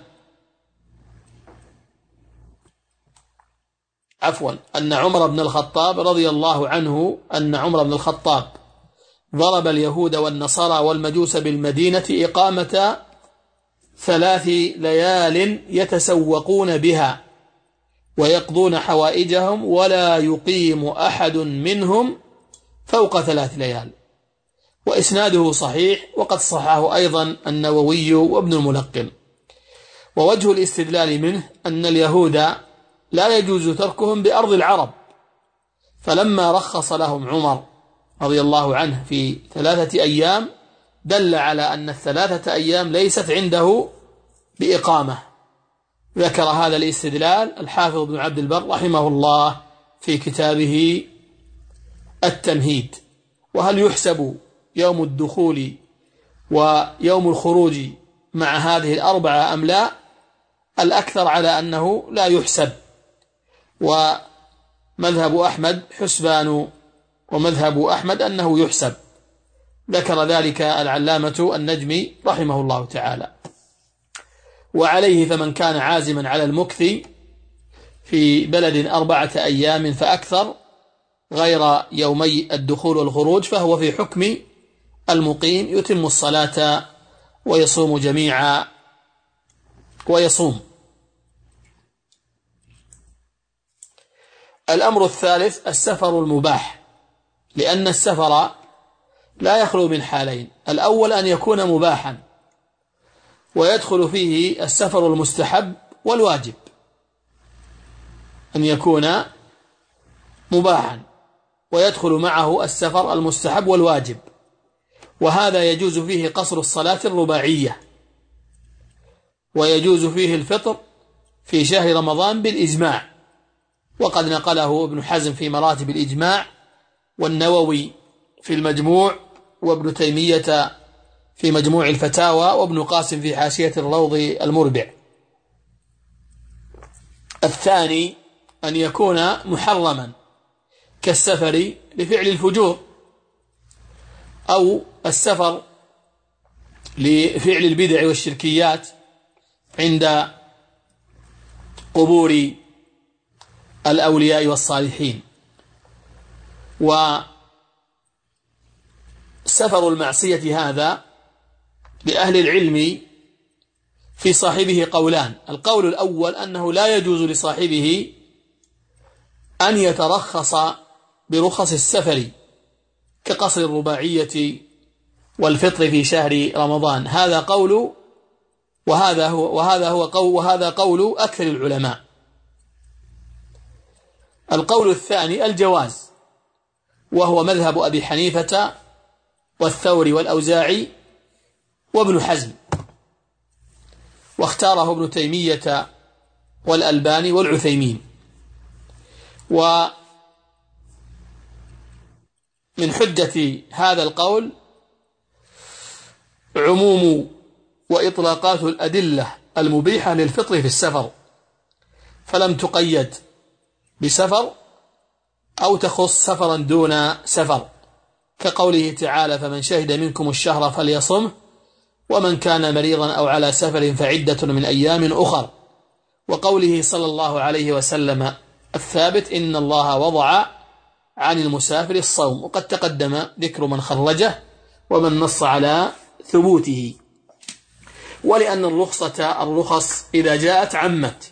Speaker 2: أن عمر بن الخطاب رضي الله عنه أن عمر بن الخطاب ضرب اليهود والنصارى والمجوس بالمدينة إقامة 3 ليال يتسوقون بها ويقضون حوائجهم، ولا يقيم أحد منهم فوق 3 ليال. وإسناده صحيح، وقد صححه أيضا النووي وابن الملقن. ووجه الاستدلال منه أن اليهود لا يجوز تركهم بأرض العرب، فلما رخص لهم عمر رضي الله عنه في 3 أيام دل على أن 3 أيام ليست عنده بإقامة. ذكر هذا الاستدلال الحافظ بن عبد البر رحمه الله في كتابه التمهيد. وهل يحسب يوم الدخول ويوم الخروج مع هذه 4 أم لا؟ الأكثر على أنه لا يحسب، ومذهب أحمد حسبان، ومذهب أحمد أنه يحسب. ذكر ذلك العلامة النجمي رحمه الله تعالى. وعليه فمن كان عازما على المكث في بلد 4 أيام فأكثر غير يومي الدخول والخروج فهو في حكم المقيم، يتم الصلاة ويصوم جميعا ويصوم. الأمر الثالث السفر المباح، لأن السفر لا يخلو من حالين: الأول أن يكون مباحا، ويدخل فيه السفر المستحب والواجب. أن يكون مباحا ويدخل معه السفر المستحب والواجب. وهذا يجوز فيه قصر الصلاة الرباعية، ويجوز فيه الفطر في شهر رمضان بالإجماع، وقد نقله ابن حزم في مراتب الإجماع، والنووي في المجموع، وابن تيمية في مجموع الفتاوى، وابن قاسم في حاشية الروض المربع. الثاني أن يكون محرما كالسفر لفعل الفجور، أو السفر لفعل البدع والشركيات عند قبور الأولياء والصالحين. وسفر المعصية هذا لأهل العلم في صاحبه قولان: القول الأول أنه لا يجوز لصاحبه أن يترخص برخص السفر كقصر الرباعية والفطر في شهر رمضان، هذا قول، وهذا قول أكثر العلماء. القول الثاني الجواز، وهو مذهب أبي حنيفة والثوري والأوزاعي وابن حزم، واختاره ابن تيمية والألباني والعثيمين. ومن حجة هذا القول عموم وإطلاقات الأدلة المبيحة للفطر في السفر، فلم تقيد بسفر أو تخص سفرا دون سفر، كقوله تعالى: فمن شهد منكم الشهر فليصمه، ومن كان مريضا أو على سفر فعدة من أيام أخر، وقوله صلى الله عليه وسلم الثابت: إن الله وضع عن المسافر الصوم، وقد تقدم ذكر من خرجه ومن نص على ثبوته. ولأن الرخص إذا جاءت عمت.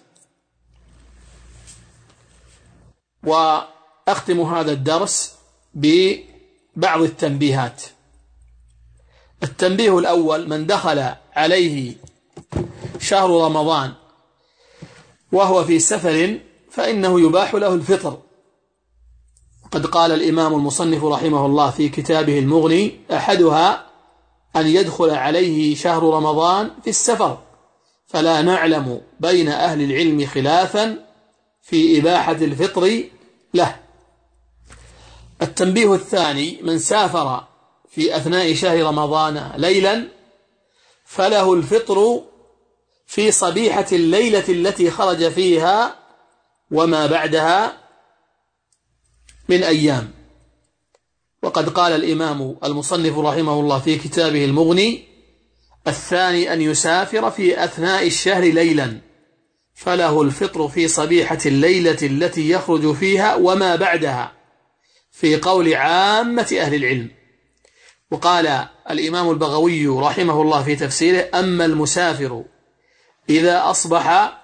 Speaker 2: وأختم هذا الدرس ببعض التنبيهات. التنبيه الأول: من دخل عليه شهر رمضان وهو في سفر فإنه يباح له الفطر. قد قال الإمام المصنف رحمه الله في كتابه المغني: أحدها أن يدخل عليه شهر رمضان في السفر، فلا نعلم بين أهل العلم خلافا في إباحة الفطر له. التنبيه الثاني: من سافر في أثناء شهر رمضان ليلا فله الفطر في صبيحة الليلة التي خرج فيها وما بعدها من أيام. وقد قال الإمام المصنف رحمه الله في كتابه المغني: الثاني أن يسافر في أثناء الشهر ليلا فله الفطر في صبيحة الليلة التي يخرج فيها وما بعدها، في قول عامة أهل العلم. وقال الإمام البغوي رحمه الله في تفسيره: أما المسافر إذا أصبح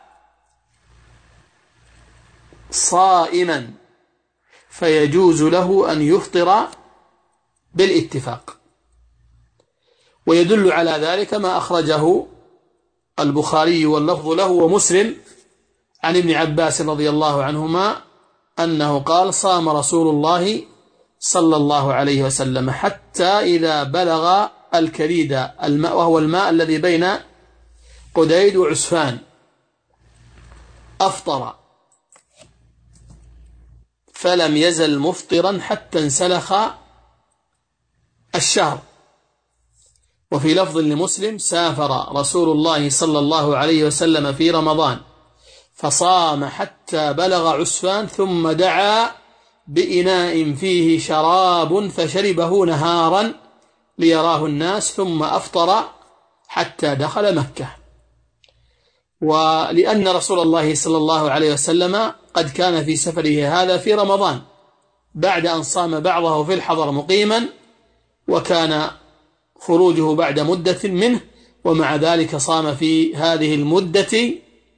Speaker 2: صائما فيجوز له أن يفطر بالاتفاق. ويدل على ذلك ما أخرجه البخاري واللفظ له ومسلم عن ابن عباس رضي الله عنهما أنه قال: صام رسول الله صلى الله عليه وسلم حتى إذا بلغ الكريد، الماء وهو الماء الذي بين قديد وعسفان، أفطر، فلم يزل مفطرا حتى انسلخ الشهر. وفي لفظ لمسلم: سافر رسول الله صلى الله عليه وسلم في رمضان فصام حتى بلغ عسفان، ثم دعا بإناء فيه شراب فشربه نهارا ليراه الناس، ثم أفطر حتى دخل مكة. ولأن رسول الله صلى الله عليه وسلم قد كان في سفره هذا في رمضان بعد أن صام بعضه في الحضر مقيما، وكان خروجه بعد مدة منه، ومع ذلك صام في هذه المدة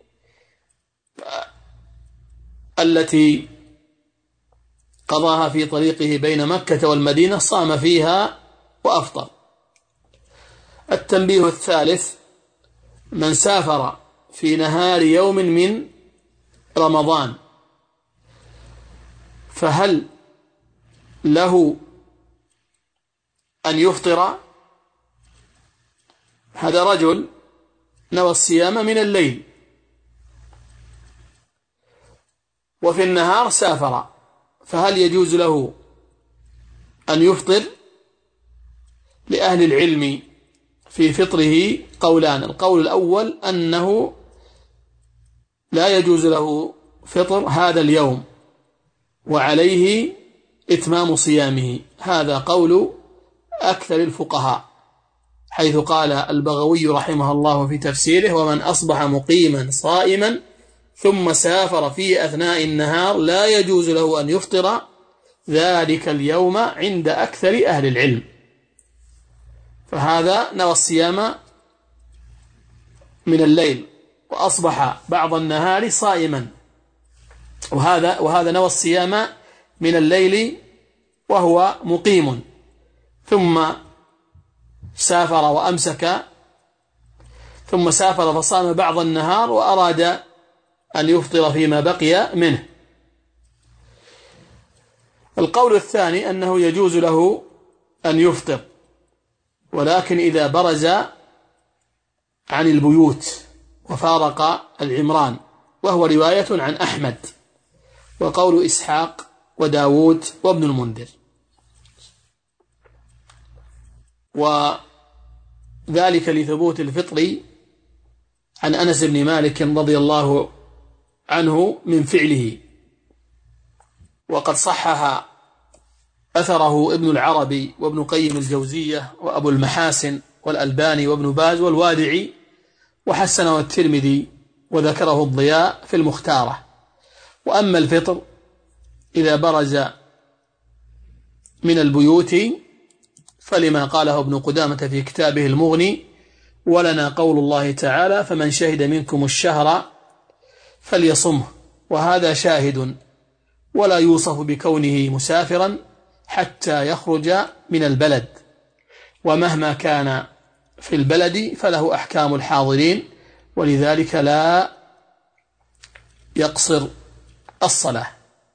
Speaker 2: التي قضاها في طريقه بين مكة والمدينة، صام فيها وأفطر. التنبيه الثالث: من سافر في نهار يوم من رمضان فهل له أن يفطر هذا رجل نوى الصيام من الليل، وفي النهار سافر، فهل يجوز له أن يفطر؟ لأهل العلم في فطره قولان. القول الأول أنه لا يجوز له فطر هذا اليوم وعليه إتمام صيامه، هذا قول أكثر الفقهاء، حيث قال البغوي رحمه الله في تفسيره: ومن أصبح مقيما صائما ثم سافر في أثناء النهار لا يجوز له أن يفطر ذلك اليوم عند أكثر أهل العلم. فهذا نوى الصيام من الليل وأصبح بعض النهار صائما، وهذا نوى الصيام من الليل وهو مقيم، ثم سافر وأمسك، ثم سافر فصام بعض النهار وأراد أن يفطر فيما بقي منه. القول الثاني أنه يجوز له أن يفطر، ولكن إذا برز عن البيوت وفارق العمران، وهو رواية عن أحمد وقول إسحاق وداود وابن المنذر. وذلك لثبوت الفطر عن أنس بن مالك رضي الله عنه من فعله، وقد صحح أثره ابن العربي وابن قيم الجوزية وأبو المحاسن والألباني وابن باز والوادعي، وحسنه الترمذي وذكره الضياء في المختارة. وأما الفطر إذا برز من البيوت فلما قاله ابن قدامة في كتابه المغني: ولنا قول الله تعالى: فمن شهد منكم الشهر فليصمه، وهذا شاهد ولا يوصف بكونه مسافرا حتى يخرج من البلد، ومهما كان في البلد فله أحكام الحاضرين، ولذلك لا يقصر الصلاة.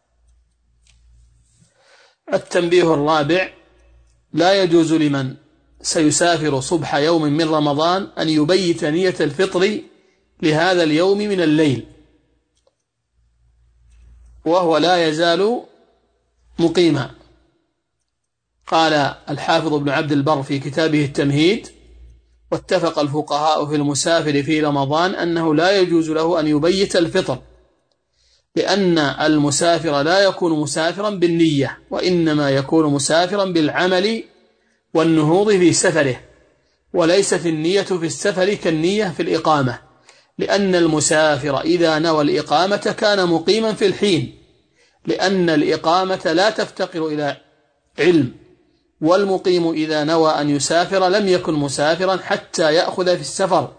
Speaker 2: التنبيه الرابع: لا يجوز لمن سيسافر صبح يوم من رمضان أن يبيت نية الفطر لهذا اليوم من الليل وهو لا يزال مقيما. قال الحافظ ابن عبد البر في كتابه التمهيد: واتفق الفقهاء في المسافر في رمضان أنه لا يجوز له أن يبيت الفطر، لأن المسافر لا يكون مسافرا بالنية، وإنما يكون مسافرا بالعمل والنهوض في سفره، وليست النية في السفر كالنية في الإقامة، لأن المسافر إذا نوى الإقامة كان مقيما في الحين، لأن الإقامة لا تفتقر إلى علم، والمقيم إذا نوى أن يسافر لم يكن مسافرا حتى يأخذ في السفر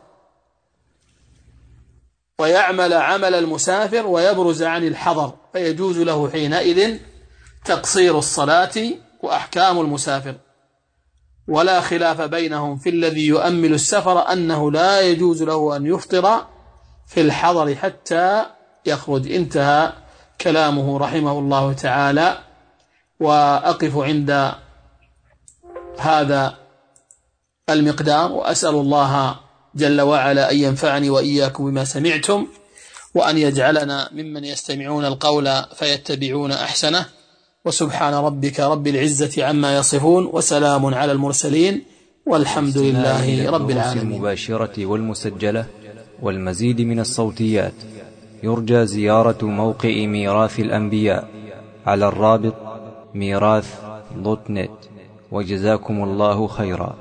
Speaker 2: ويعمل عمل المسافر ويبرز عن الحضر، فيجوز له حينئذ تقصير الصلاة وأحكام المسافر. ولا خلاف بينهم في الذي يؤمل السفر أنه لا يجوز له أن يفطر في الحضر حتى يخرج. انتهى كلامه رحمه الله تعالى. وأقف عند هذا المقدار، وأسأل الله جل وعلا أن ينفعني وإياكم بما سمعتم، وأن يجعلنا ممن يستمعون القول فيتبعون أحسنه. وسبحان ربك رب العزة عما يصفون، وسلام على المرسلين، والحمد لله رب العالمين.
Speaker 1: المباشرة والمسجلة والمزيد من الصوتيات يرجى زيارة موقع ميراث الأنبياء على الرابط ميراث.net. وجزاكم الله خيرا.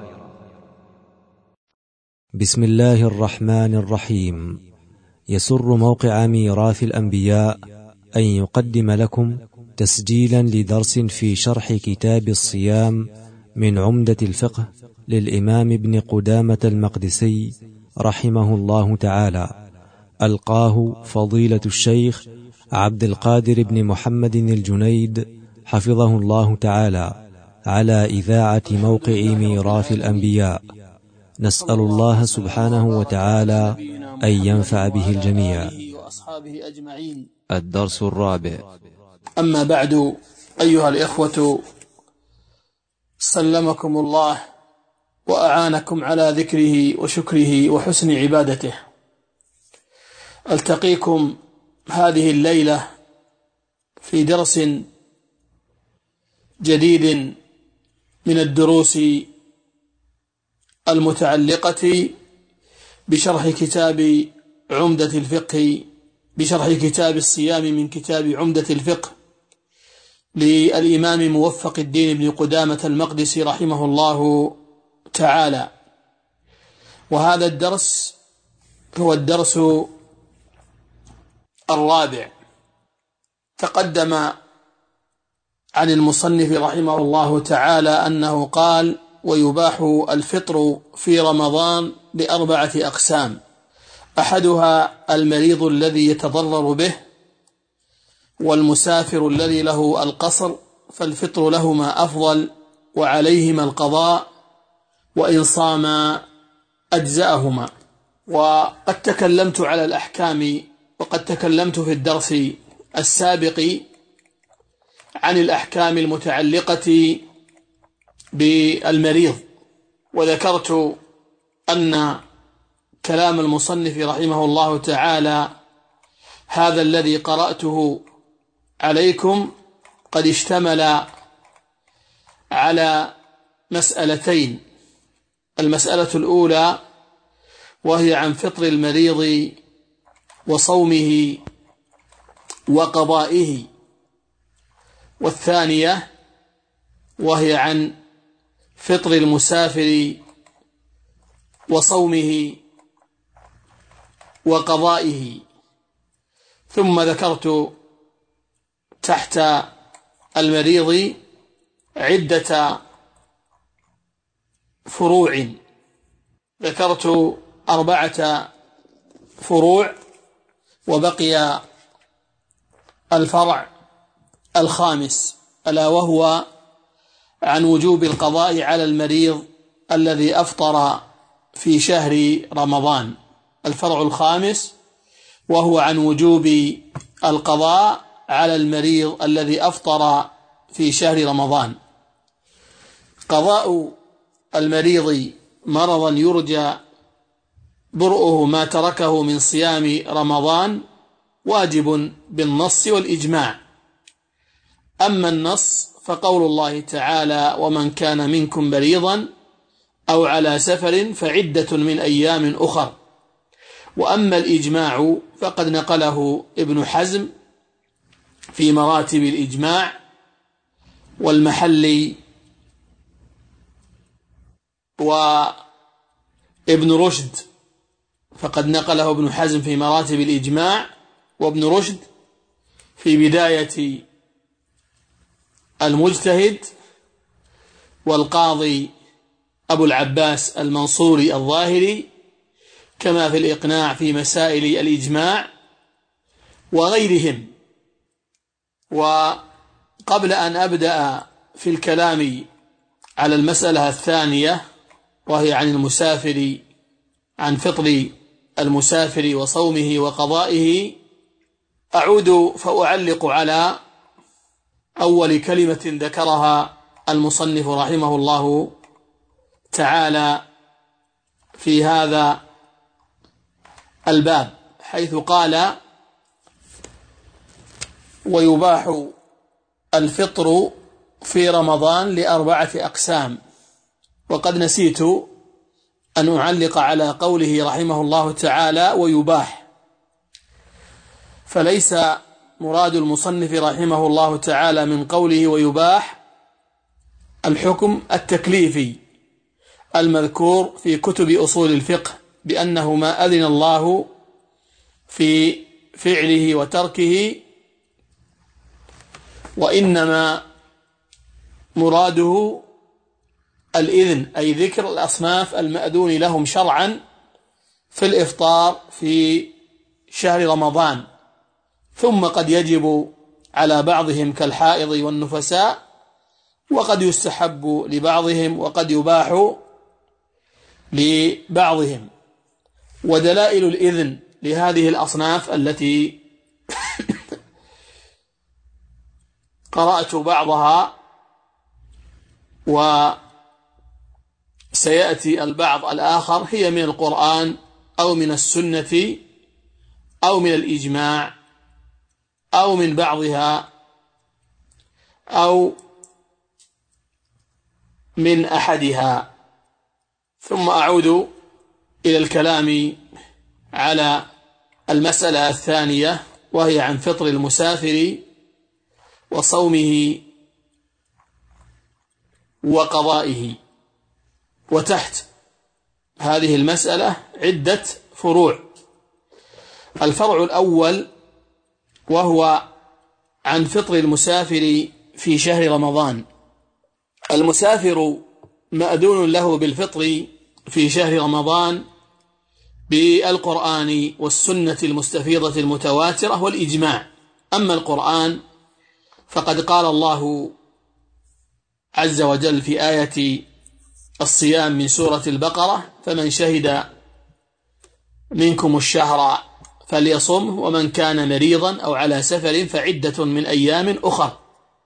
Speaker 1: بسم الله الرحمن الرحيم. يسر موقع ميراث الأنبياء أن يقدم لكم تسجيلا لدرس في شرح كتاب الصيام من عمدة الفقه للإمام ابن قدامة المقدسي رحمه الله تعالى، ألقاه فضيلة الشيخ عبد القادر بن محمد الجنيد حفظه الله تعالى على إذاعة موقع ميراث الأنبياء. نسأل الله سبحانه وتعالى أن ينفع به الجميع. الدرس الرابع.
Speaker 2: أما بعد، أيها الإخوة، سلمكم الله وأعانكم على ذكره وشكره وحسن عبادته. ألتقيكم هذه الليلة في درس جديد من الدروس المتعلقة بشرح كتاب عمدة الفقه، بشرح كتاب الصيام من كتاب عمدة الفقه للإمام موفق الدين بن قدامة المقدسي رحمه الله تعالى. وهذا الدرس هو الدرس الرابع. تقدم عن المصنف رحمه الله تعالى أنه قال: ويباح الفطر في رمضان ل4 أقسام، أحدها المريض الذي يتضرر به، والمسافر الذي له القصر، فالفطر لهما أفضل وعليهما القضاء، وإن صاما أجزأهما. وقد تكلمت على الأحكام، وقد تكلمت في الدرس السابق عن الأحكام المتعلقة بالمريض، وذكرت أن كلام المصنف رحمه الله تعالى هذا الذي قرأته عليكم قد اشتمل على مسألتين. المسألة الأولى وهي عن فطر المريض وصومه وقضائه، والثانية وهي عن فطر المسافر وصومه وقضائه. ثم ذكرت تحت المريض عدة فروع، ذكرت 4 فروع، وبقي الفرع الخامس، ألا وهو عن وجوب القضاء على المريض الذي أفطر في شهر رمضان. الفرع الخامس وهو عن وجوب القضاء على المريض الذي أفطر في شهر رمضان. قضاء المريض مرضا يرجى برؤه ما تركه من صيام رمضان واجب بالنص والإجماع. أما النص فقول الله تعالى: ومن كان منكم مريضا أو على سفر فعدة من أيام أخر. وأما الإجماع فقد نقله ابن حزم في مراتب الإجماع، والمحلي وابن رشد، فقد نقله ابن حزم في مراتب الإجماع، وابن رشد في بداية المجتهد، والقاضي أبو العباس المنصوري الظاهري كما في الإقناع في مسائل الإجماع وغيرهم. وقبل أن أبدأ في الكلام على المسألة الثانية وهي عن المسافر، عن فطر المسافر وصومه وقضائه، أعود فأعلق على أول كلمة ذكرها المصنف رحمه الله تعالى في هذا الباب، حيث قال: ويباح الفطر في رمضان ل4 أقسام. وقد نسيت أن أعلق على قوله رحمه الله تعالى ويباح، فليس مراد المصنف رحمه الله تعالى من قوله ويباح الحكم التكليفي المذكور في كتب أصول الفقه بأنه ما أذن الله في فعله وتركه، وإنما مراده الإذن، أي ذكر الأصناف المأذون لهم شرعا في الإفطار في شهر رمضان، ثم قد يجب على بعضهم كالحائض والنفساء، وقد يستحب لبعضهم وقد يباح لبعضهم. ودلائل الإذن لهذه الأصناف التي قرأت بعضها سيأتي البعض الآخر هي من القرآن أو من السنة أو من الإجماع أو من بعضها أو من أحدها. ثم أعود إلى الكلام على المسألة الثانية، وهي عن فطر المسافر وصومه وقضائه. وتحت هذه المسألة عدة فروع. الفرع الأول وهو عن فطر المسافر في شهر رمضان. المسافر مأذون له بالفطر في شهر رمضان بالقرآن والسنة المستفيضة المتواترة والإجماع. أما القرآن فقد قال الله عز وجل في آية الصيام من سورة البقرة: فمن شهد منكم الشهر فليصم، ومن كان مريضا أو على سفر فعدة من أيام أخر.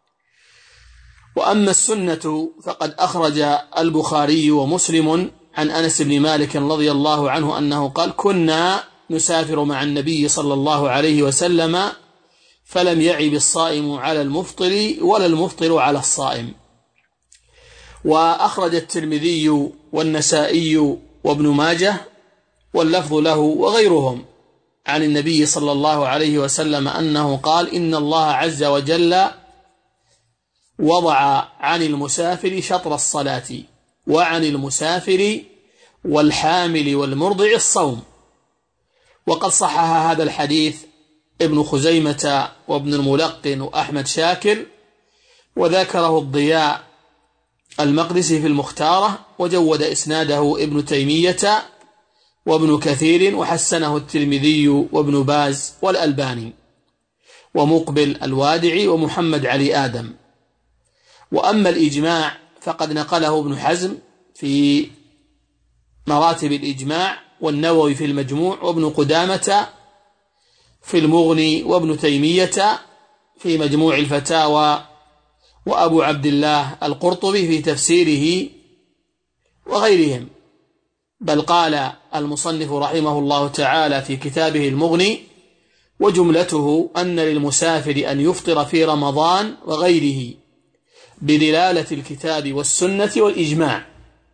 Speaker 2: وأما السنة فقد أخرج البخاري ومسلم عن أنس بن مالك رضي الله عنه أنه قال: كنا نسافر مع النبي صلى الله عليه وسلم فلم يعب الصائم على المفطر ولا المفطر على الصائم. وأخرج الترمذي والنسائي وابن ماجه واللفظ له وغيرهم عن النبي صلى الله عليه وسلم أنه قال: إن الله عز وجل وضع عن المسافر شطر الصلاة، وعن المسافر والحامل والمرضع الصوم. وقد صحح هذا الحديث ابن خزيمة وابن الملقن وأحمد شاكر، وذكره الضياء المقدسي في المختارة، وجود إسناده ابن تيمية وابن كثير، وحسنه الترمذي وابن باز والألباني ومقبل الوادعي ومحمد علي آدم. وأما الإجماع فقد نقله ابن حزم في مراتب الإجماع، والنووي في المجموع، وابن قدامة في المغني، وابن تيمية في مجموع الفتاوى، وأبو عبد الله القرطبي في تفسيره وغيرهم. بل قال المصنف رحمه الله تعالى في كتابه المغني: وجملته أن للمسافر أن يفطر في رمضان وغيره بدلالة الكتاب والسنة والإجماع.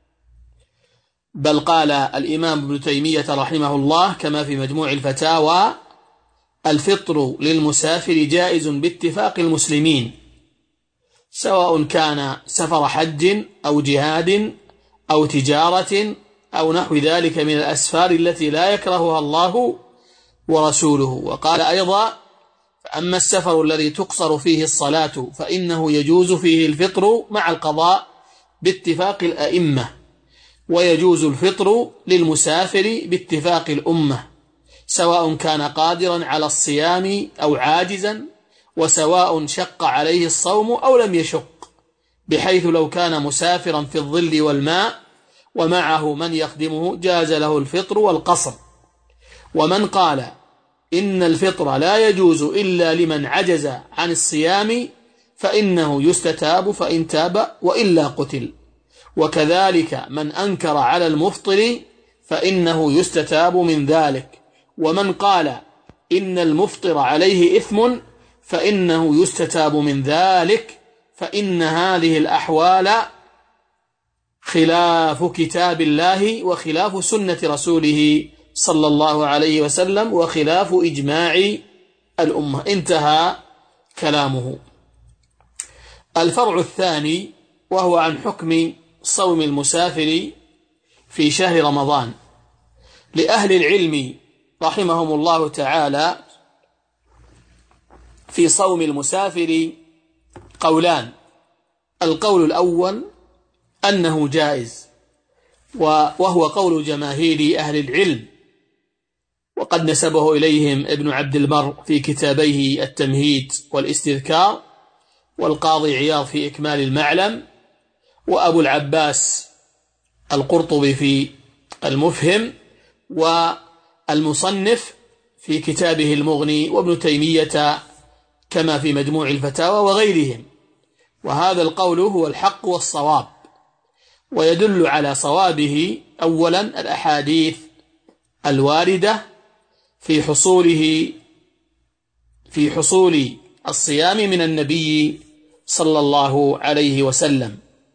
Speaker 2: بل قال الإمام ابن تيمية رحمه الله كما في مجموع الفتاوى: الفطر للمسافر جائز باتفاق المسلمين، سواء كان سفر حج أو جهاد أو تجارة أو نحو ذلك من الأسفار التي لا يكرهها الله ورسوله. وقال أيضا: فأما السفر الذي تقصر فيه الصلاة فإنه يجوز فيه الفطر مع القضاء باتفاق الأئمة، ويجوز الفطر للمسافر باتفاق الأمة، سواء كان قادرا على الصيام أو عاجزا، وسواء شق عليه الصوم أو لم يشق، بحيث لو كان مسافرا في الظل والماء ومعه من يخدمه جاز له الفطر والقصر. ومن قال إن الفطر لا يجوز إلا لمن عجز عن الصيام فإنه يستتاب فإن تاب وإلا قتل. وكذلك من أنكر على المفطر فإنه يستتاب من ذلك. ومن قال إن المفطر عليه إثم فإنه يستتاب من ذلك، فإن هذه الأحوال خلاف كتاب الله وخلاف سنة رسوله صلى الله عليه وسلم وخلاف إجماع الأمة. انتهى كلامه. الفرع الثاني وهو عن حكم صوم المسافر في شهر رمضان. لأهل العلم رحمهم الله تعالى في صوم المسافر قولان: القول الأول أنه جائز، وهو قول جماهير أهل العلم، وقد نسبه إليهم ابن عبد البر في كتابيه التمهيد والاستذكار، والقاضي عياض في إكمال المعلم، وأبو العباس القرطبي في المفهم، والمصنف في كتابه المغني، وابن تيمية كما في مجموع الفتاوى وغيرهم. وهذا القول هو الحق والصواب. ويدل على صوابه أولا الأحاديث الواردة في حصول الصيام من النبي صلى الله عليه وسلم.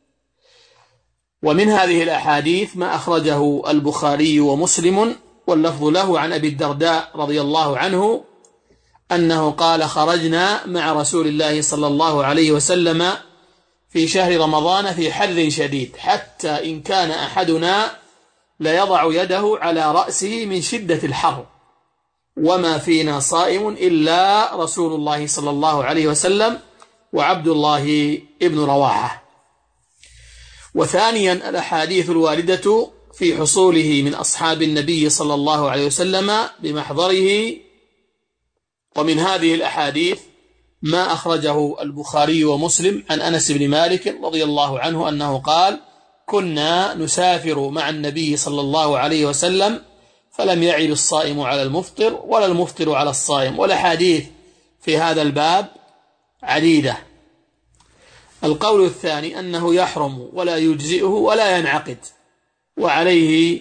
Speaker 2: ومن هذه الأحاديث ما أخرجه البخاري ومسلم واللفظ له عن أبي الدرداء رضي الله عنه أنه قال: خرجنا مع رسول الله صلى الله عليه وسلم في شهر رمضان في حر شديد، حتى إن كان أحدنا ليضع يده على رأسه من شدة الحر، وما فينا صائم إلا رسول الله صلى الله عليه وسلم وعبد الله ابن رواحة. وثانيا الأحاديث الواردة في حصوله من أصحاب النبي صلى الله عليه وسلم بمحضره. ومن هذه الأحاديث ما أخرجه البخاري ومسلم عن أنس بن مالك رضي الله عنه أنه قال: كنا نسافر مع النبي صلى الله عليه وسلم فلم يعب الصائم على المفطر ولا المفطر على الصائم. والأحاديث في هذا الباب عديدة. القول الثاني أنه يحرم ولا يجزئه ولا ينعقد، وعليه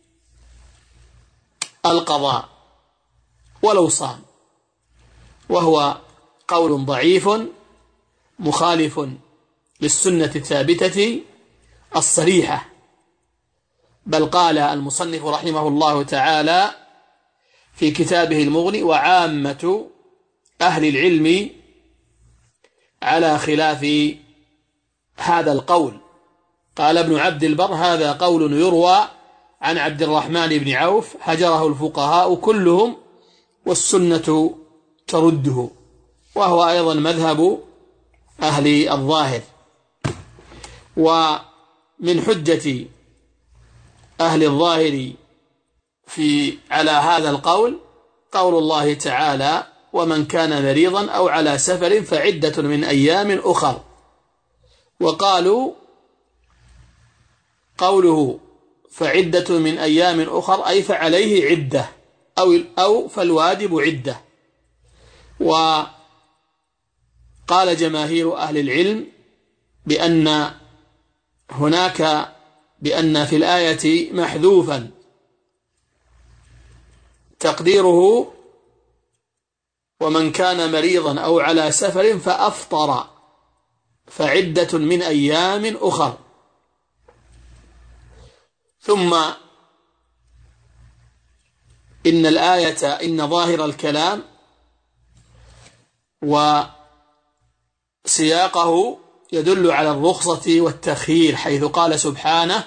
Speaker 2: القضاء ولو صام، وهو قول ضعيف مخالف للسنة الثابتة الصريحة. بل قال المصنف رحمه الله تعالى في كتابه المغني: وعامة أهل العلم على خلاف هذا القول. قال ابن عبد البر: هذا قول يروى عن عبد الرحمن بن عوف هجره الفقهاء كلهم والسنة ترده، وهو أيضا مذهب أهل الظاهر. ومن حجة أهل الظاهر على هذا القول قول الله تعالى: ومن كان مريضا أو على سفر فعدة من أيام أخر. وقالوا قوله فعدة من أيام أخر أي فعليه عدة أو فالواجب عدة. وقال جماهير أهل العلم بأن في الآية محذوفا تقديره: ومن كان مريضا أو على سفر فأفطر فعدة من أيام أخر. ثم إن الآية إن ظاهر الكلام وسياقه يدل على الرخصة والتخيير، حيث قال سبحانه: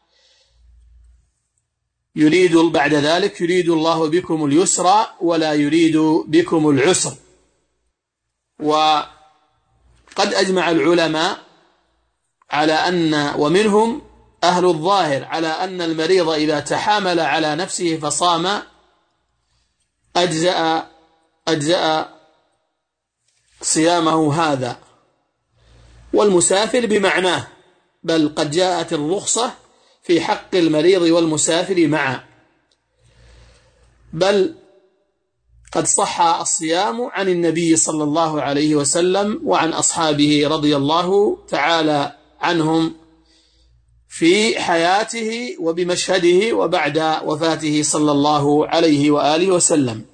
Speaker 2: بعد ذلك يريد الله بكم اليسر ولا يريد بكم العسر. وقد أجمع العلماء على ومنهم أهل الظاهر على أن المريض إذا تحامل على نفسه فصام أجزأ صيامه هذا، والمسافر بمعناه، بل قد جاءت الرخصة في حق المريض والمسافر معا، بل قد صح الصيام عن النبي صلى الله عليه وسلم وعن أصحابه رضي الله تعالى عنهم في حياته وبمشهده وبعد وفاته صلى الله عليه وآله وسلم.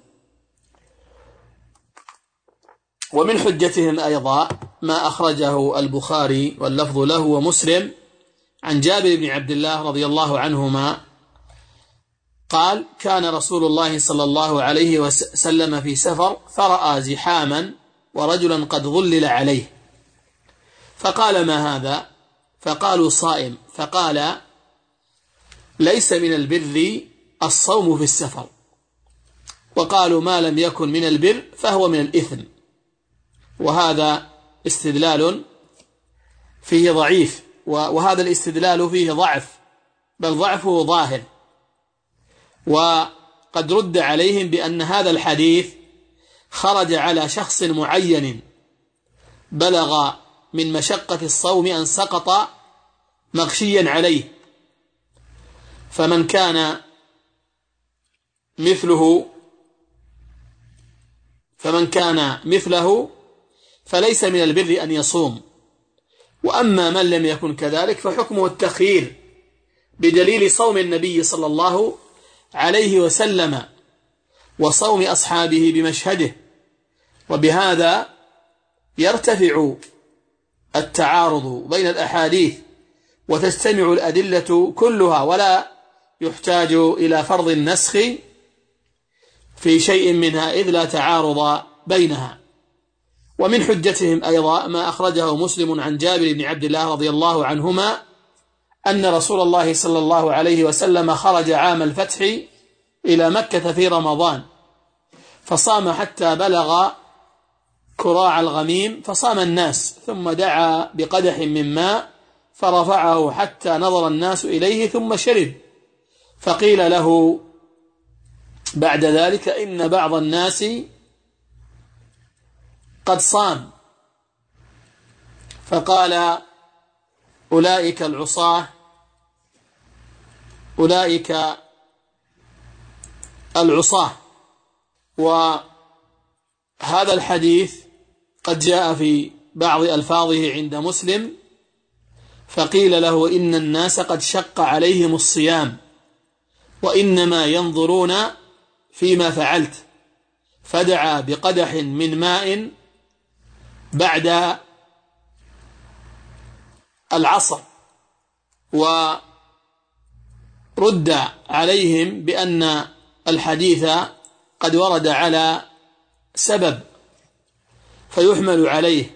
Speaker 2: ومن حجتهم أيضا ما أخرجه البخاري واللفظ له ومسلم عن جابر بن عبد الله رضي الله عنهما قال: كان رسول الله صلى الله عليه وسلم في سفر فرأى زحاما ورجلا قد ظلل عليه، فقال: ما هذا؟ فقالوا: صائم. فقال: ليس من البر الصوم في السفر. وقالوا: ما لم يكن من البر فهو من الإثم. وهذا استدلال فيه ضعيف، وهذا الاستدلال فيه ضعف، بل ضعفه ظاهر. وقد رد عليهم بأن هذا الحديث خرج على شخص معين بلغ من مشقة الصوم أن سقط مغشيا عليه، فمن كان مثله فليس من البر أن يصوم، وأما من لم يكن كذلك فحكمه التخيير بدليل صوم النبي صلى الله عليه وسلم وصوم أصحابه بمشهده، وبهذا يرتفع التعارض بين الأحاديث وتجتمع الأدلة كلها، ولا يحتاج إلى فرض النسخ في شيء منها إذ لا تعارض بينها. ومن حجتهم أيضا ما أخرجه مسلم عن جابر بن عبد الله رضي الله عنهما أن رسول الله صلى الله عليه وسلم خرج عام الفتح إلى مكة في رمضان فصام حتى بلغ كراع الغميم فصام الناس، ثم دعا بقدح من ماء فرفعه حتى نظر الناس إليه ثم شرب، فقيل له بعد ذلك إن بعض الناس قد صام، فقال أولئك العصاة أولئك العصاة. وهذا الحديث قد جاء في بعض ألفاظه عند مسلم فقيل له إن الناس قد شق عليهم الصيام وإنما ينظرون فيما فعلت، فدعا بقدح من ماء بعد العصر، ورد عليهم بأن الحديث قد ورد على سبب فيحمل عليه،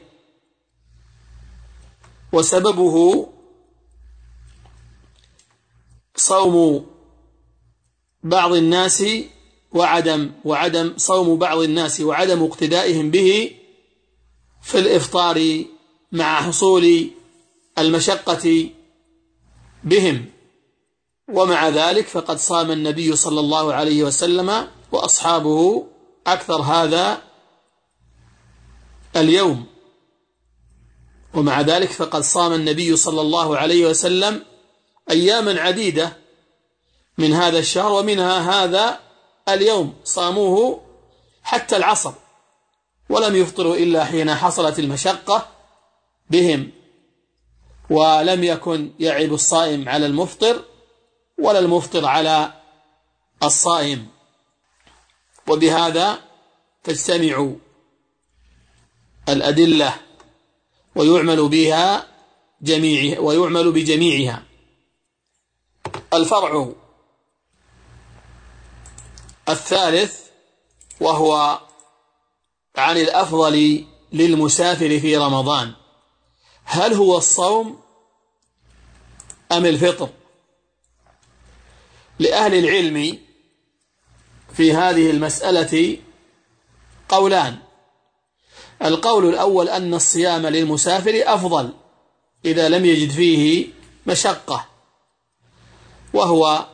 Speaker 2: وسببه صوم بعض الناس وعدم صوم بعض الناس وعدم اقتدائهم به في الإفطار مع حصول المشقة بهم. ومع ذلك فقد صام النبي صلى الله عليه وسلم وأصحابه أكثر هذا اليوم، ومع ذلك فقد صام النبي صلى الله عليه وسلم أياما عديدة من هذا الشهر، ومنها هذا اليوم صاموه حتى العصر ولم يفطروا إلا حين حصلت المشقة بهم، ولم يكن يعيب الصائم على المفطر ولا المفطر على الصائم. وبهذا تجتمع الأدلة ويعمل بجميعها. الفرع الثالث وهو عن الأفضل للمسافر في رمضان، هل هو الصوم أم الفطر؟ لأهل العلم في هذه المسألة قولان. القول الأول أن الصيام للمسافر أفضل إذا لم يجد فيه مشقة، وهو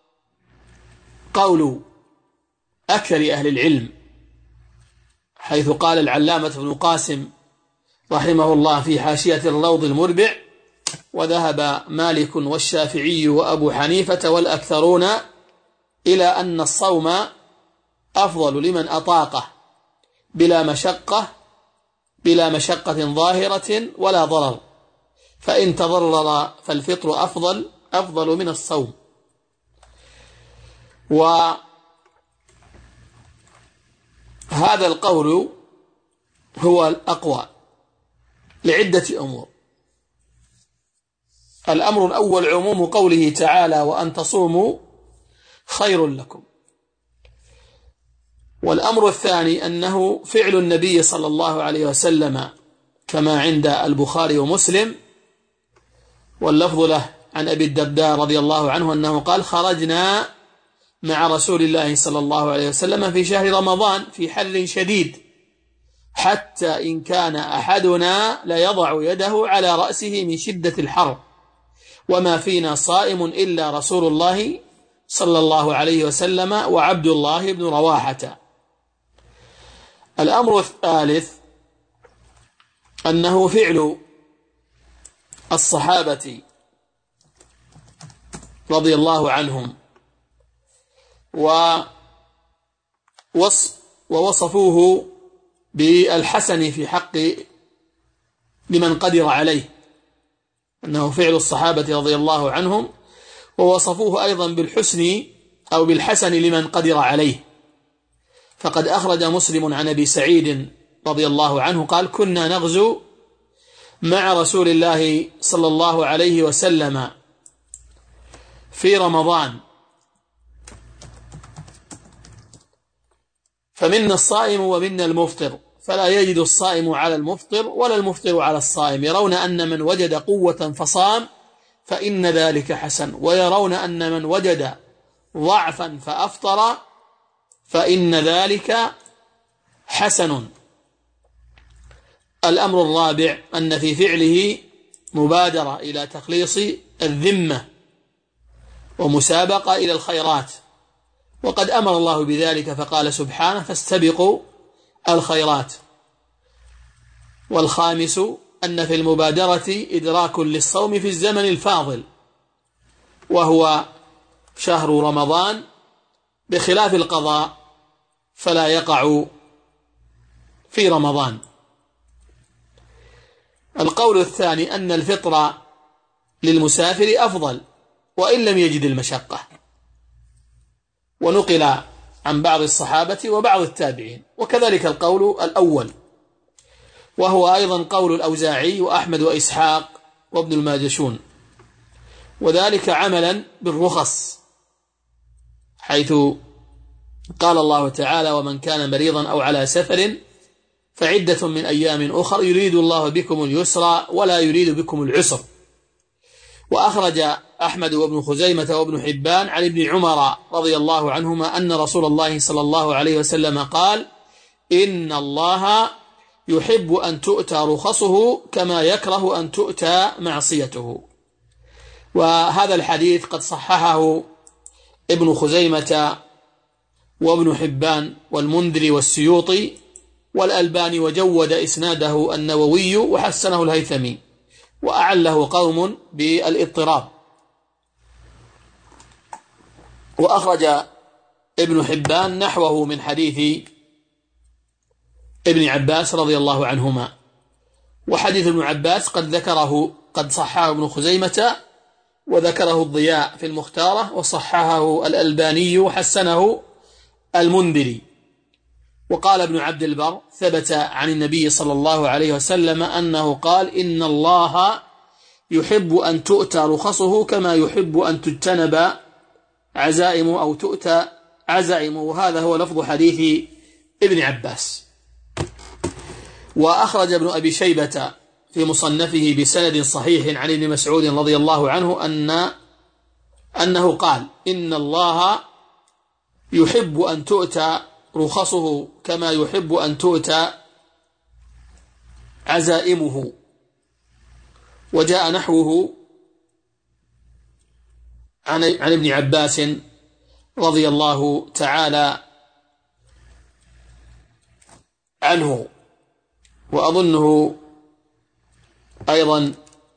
Speaker 2: قول أكثر أهل العلم، حيث قال العلامة ابن قاسم رحمه الله في حاشية الروض المربع: وذهب مالك والشافعي وأبو حنيفة والأكثرون إلى أن الصوم أفضل لمن أطاقه بلا مشقة ظاهرة ولا ضرر، فإن تضرر فالفطر أفضل من الصوم. وهذا القول هو الأقوى لعدة أمور. الأمر الأول عموم قوله تعالى: وأن تصوموا خير لكم. والأمر الثاني أنه فعل النبي صلى الله عليه وسلم كما عند البخاري ومسلم، واللفظ له عن أبي الدرداء رضي الله عنه أنه قال: خرجنا مع رسول الله صلى الله عليه وسلم في شهر رمضان في حر شديد، حتى إن كان أحدنا ليضع يده على رأسه من شدة الحر، وما فينا صائم إلا رسول الله صلى الله عليه وسلم وعبد الله بن رواحة. الأمر الثالث أنه فعل الصحابة رضي الله عنهم، ووصفوه بالحسن في حق لمن قدر عليه، أنه فعل الصحابة رضي الله عنهم، ووصفوه أيضا بالحسن أو بالحسن لمن قدر عليه. فقد أخرج مسلم عن أبي سعيد رضي الله عنه قال: كنا نغزو مع رسول الله صلى الله عليه وسلم في رمضان، فمنا الصائم ومنا المفطر، فلا يجد الصائم على المفطر ولا المفطر على الصائم، يرون أن من وجد قوة فصام فإن ذلك حسن، ويرون أن من وجد ضعفا فأفطر فإن ذلك حسن. الأمر الرابع أن في فعله مبادرة إلى تخليص الذمة ومسابقة إلى الخيرات، وقد أمر الله بذلك فقال سبحانه: فاستبقوا الخيرات. والخامس أن في المبادرة إدراك للصوم في الزمن الفاضل وهو شهر رمضان، بخلاف القضاء فلا يقع في رمضان. القول الثاني أن الفطر للمسافر أفضل وإن لم يجد المشقة، ونقل عن بعض الصحابة وبعض التابعين، وكذلك القول الأول، وهو أيضا قول الأوزاعي وأحمد وإسحاق وابن الماجشون، وذلك عملا بالرخص، حيث قال الله تعالى: ومن كان مريضا أو على سفر فعدة من أيام أخر يريد الله بكم اليسر ولا يريد بكم العسر. وأخرج أحمد وابن خزيمة وابن حبان عن ابن عمر رضي الله عنهما أن رسول الله صلى الله عليه وسلم قال: إن الله يحب أن تؤتى رخصه كما يكره أن تؤتى معصيته. وهذا الحديث قد صححه ابن خزيمة وابن حبان والمنذري والسيوطي والألباني، وجود إسناده النووي وحسنه الهيثمي، وأعله قوم بالاضطراب. وأخرج ابن حبان نحوه من حديث ابن عباس رضي الله عنهما. وحديث ابن عباس قد صححه ابن خزيمة وذكره الضياء في المختارة، وصححه الألباني وحسنه المنذري. وقال ابن عبد البر: ثبت عن النبي صلى الله عليه وسلم أنه قال: إن الله يحب أن تؤتى رخصه كما يحب أن تجتنب عزائمه أو تؤتى عزائمه. وهذا هو لفظ حديث ابن عباس. وأخرج ابن أبي شيبة في مصنفه بسند صحيح عن ابن مسعود رضي الله عنه أنه قال: إن الله يحب أن تؤتى رخصه كما يحب أن تؤتى عزائمه. وجاء نحوه عن ابن عباس رضي الله تعالى عنه، وأظنه أيضا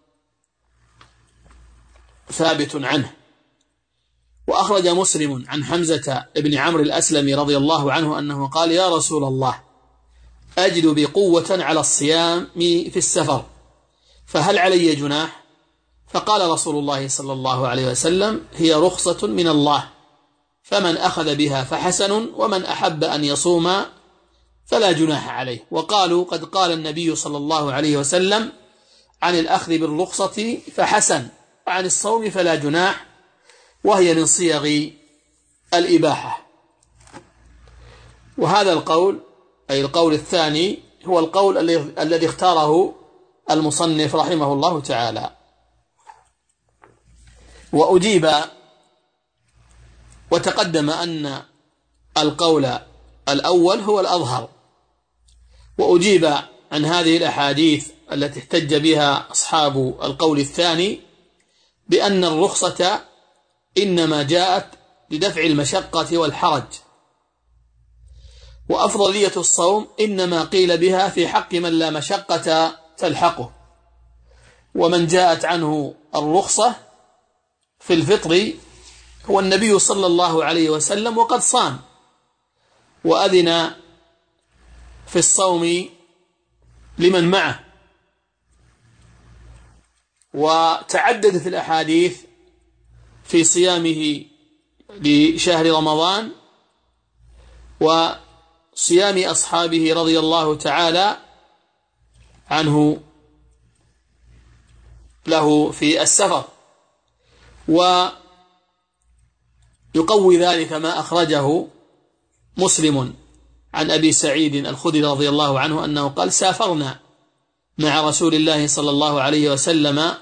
Speaker 2: ثابت عنه. وأخرج مسلم عن حمزة بن عمرو الأسلمي رضي الله عنه أنه قال: يا رسول الله، أجد بقوة على الصيام في السفر، فهل علي جناح؟ فقال رسول الله صلى الله عليه وسلم: هي رخصة من الله، فمن أخذ بها فحسن، ومن أحب أن يصوم فلا جناح عليه. وقالوا: قد قال النبي صلى الله عليه وسلم عن الأخذ بالرخصة فحسن، وعن الصوم فلا جناح، وهي من صيغ الإباحة. وهذا القول، أي القول الثاني، هو القول الذي اختاره المصنف رحمه الله تعالى. وأجيب وتقدم أن القول الأول هو الأظهر، وأجيب عن هذه الأحاديث التي احتج بها أصحاب القول الثاني بأن الرخصة إنما جاءت لدفع المشقة والحرج، وأفضلية الصوم إنما قيل بها في حق من لا مشقة تلحقه. ومن جاءت عنه الرخصة في الفطر هو النبي صلى الله عليه وسلم، وقد صام وأذن في الصوم لمن معه. وتعددت الأحاديث في صيامه لشهر رمضان وصيام أصحابه رضي الله تعالى عنه له في السفر. ويقوي ذلك ما أخرجه مسلم عن أبي سعيد الخدري رضي الله عنه أنه قال: سافرنا مع رسول الله صلى الله عليه وسلم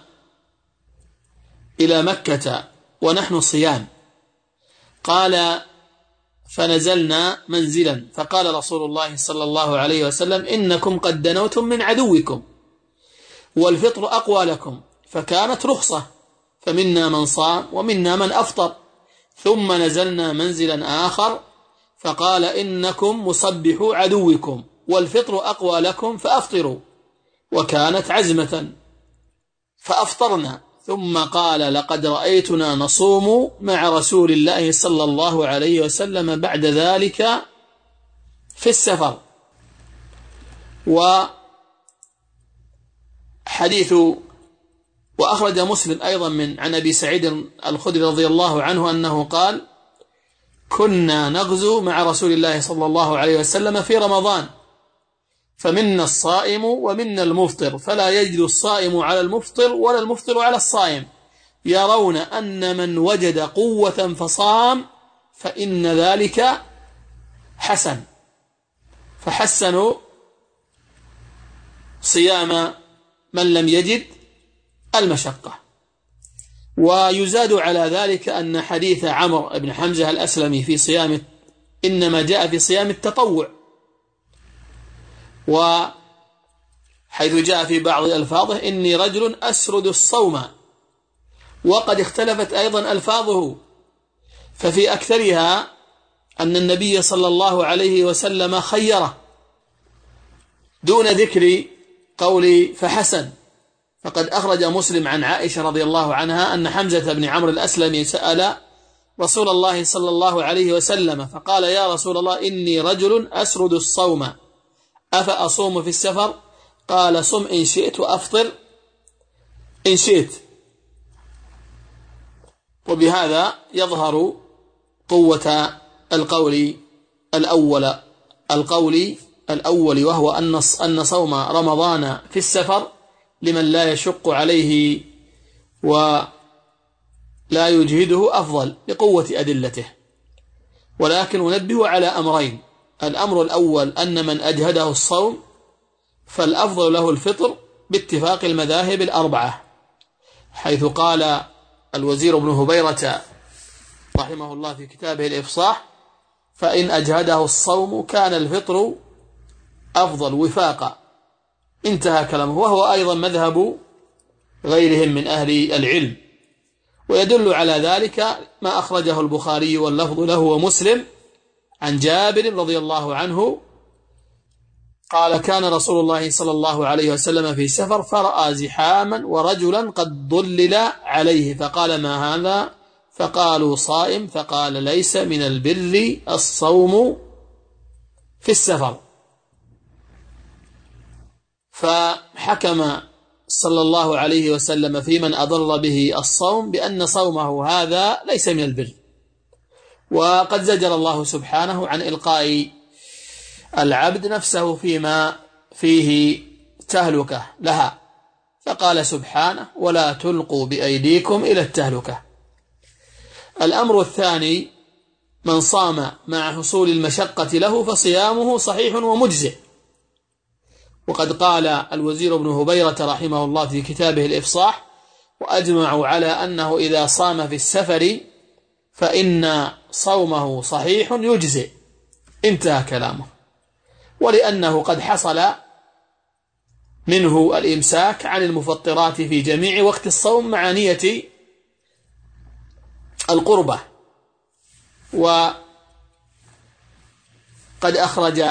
Speaker 2: إلى مكة ونحن صيام، قال: فنزلنا منزلا فقال رسول الله صلى الله عليه وسلم: إنكم قد دنوتم من عدوكم والفطر أقوى لكم، فكانت رخصة، فمنا من صام ومنا من أفطر. ثم نزلنا منزلا آخر فقال: إنكم مصبحوا عدوكم والفطر أقوى لكم فأفطروا، وكانت عزمة فأفطرنا. ثم قال: لقد رأيتنا نصوم مع رسول الله صلى الله عليه وسلم بعد ذلك في السفر. وأخرج مسلم أيضا عن أبي سعيد الخدري رضي الله عنه أنه قال: كنا نغزو مع رسول الله صلى الله عليه وسلم في رمضان، فمنا الصائم ومنا المفطر، فلا يجد الصائم على المفطر ولا المفطر على الصائم، يرون أن من وجد قوة فصام فإن ذلك حسن، فحسنوا صيام من لم يجد المشقة. ويزاد على ذلك أن حديث عمرو بن حمزة الأسلمي في صيام إنما جاء في صيام التطوع، وحيث جاء في بعض ألفاظه: إني رجل أسرد الصوم، وقد اختلفت أيضا ألفاظه، ففي أكثرها أن النبي صلى الله عليه وسلم خيره دون ذكر قول فحسن. فقد أخرج مسلم عن عائشة رضي الله عنها أن حمزة بن عمرو الأسلمي سأل رسول الله صلى الله عليه وسلم فقال: يا رسول الله، إني رجل أسرد الصوم أفأصوم في السفر؟ قال: صم إن شئت وأفطر إن شئت. وبهذا يظهر قوة القول الأول، وهو أن صوم رمضان في السفر لمن لا يشق عليه ولا يجهده أفضل لقوة أدلته. ولكن ننبه على أمرين: الأمر الأول أن من أجهده الصوم فالأفضل له الفطر باتفاق المذاهب الأربعة، حيث قال الوزير بن هبيرة رحمه الله في كتابه الإفصاح: فإن أجهده الصوم كان الفطر أفضل وفاقا. انتهى كلامه، وهو أيضا مذهب غيرهم من أهل العلم. ويدل على ذلك ما أخرجه البخاري واللفظ له ومسلم عن جابر رضي الله عنه قال: كان رسول الله صلى الله عليه وسلم في سفر فرأى زحاما ورجلا قد ضلل عليه، فقال: ما هذا؟ فقالوا: صائم. فقال: ليس من البر الصوم في السفر. فحكم صلى الله عليه وسلم في من أضر به الصوم بأن صومه هذا ليس من البر. وقد زجر الله سبحانه عن إلقاء العبد نفسه فيما فيه تهلكة لها، فقال سبحانه: ولا تلقوا بأيديكم إلى التهلكة. الأمر الثاني: من صام مع حصول المشقة له فصيامه صحيح ومجزئ. وقد قال الوزير بن هبيرة رحمه الله في كتابه الإفصاح: وأجمعوا على أنه إذا صام في السفر فإن صومه صحيح يجزئ. انتهى كلامه. ولأنه قد حصل منه الإمساك عن المفطرات في جميع وقت الصوم مع نية القربة. وقد أخرج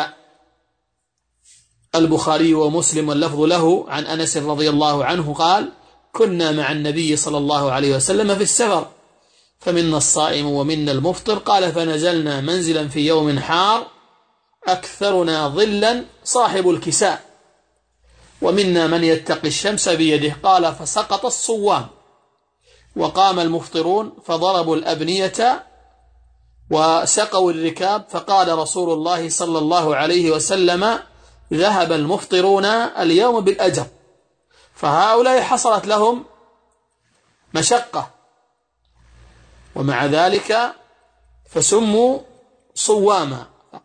Speaker 2: البخاري ومسلم واللفظ له عن أنس رضي الله عنه قال: كنا مع النبي صلى الله عليه وسلم في السفر، فمنا الصائم ومنا المفطر. قال: فنزلنا منزلا في يوم حار أكثرنا ظلا صاحب الكساء، ومنا من يتقي الشمس بيده. قال فسقط الصوام وقام المفطرون فضربوا الأبنية وسقوا الركاب، فقال رسول الله صلى الله عليه وسلم ذهب المفطرون اليوم بالأجر. فهؤلاء حصلت لهم مشقة، ومع ذلك فسموا صواما.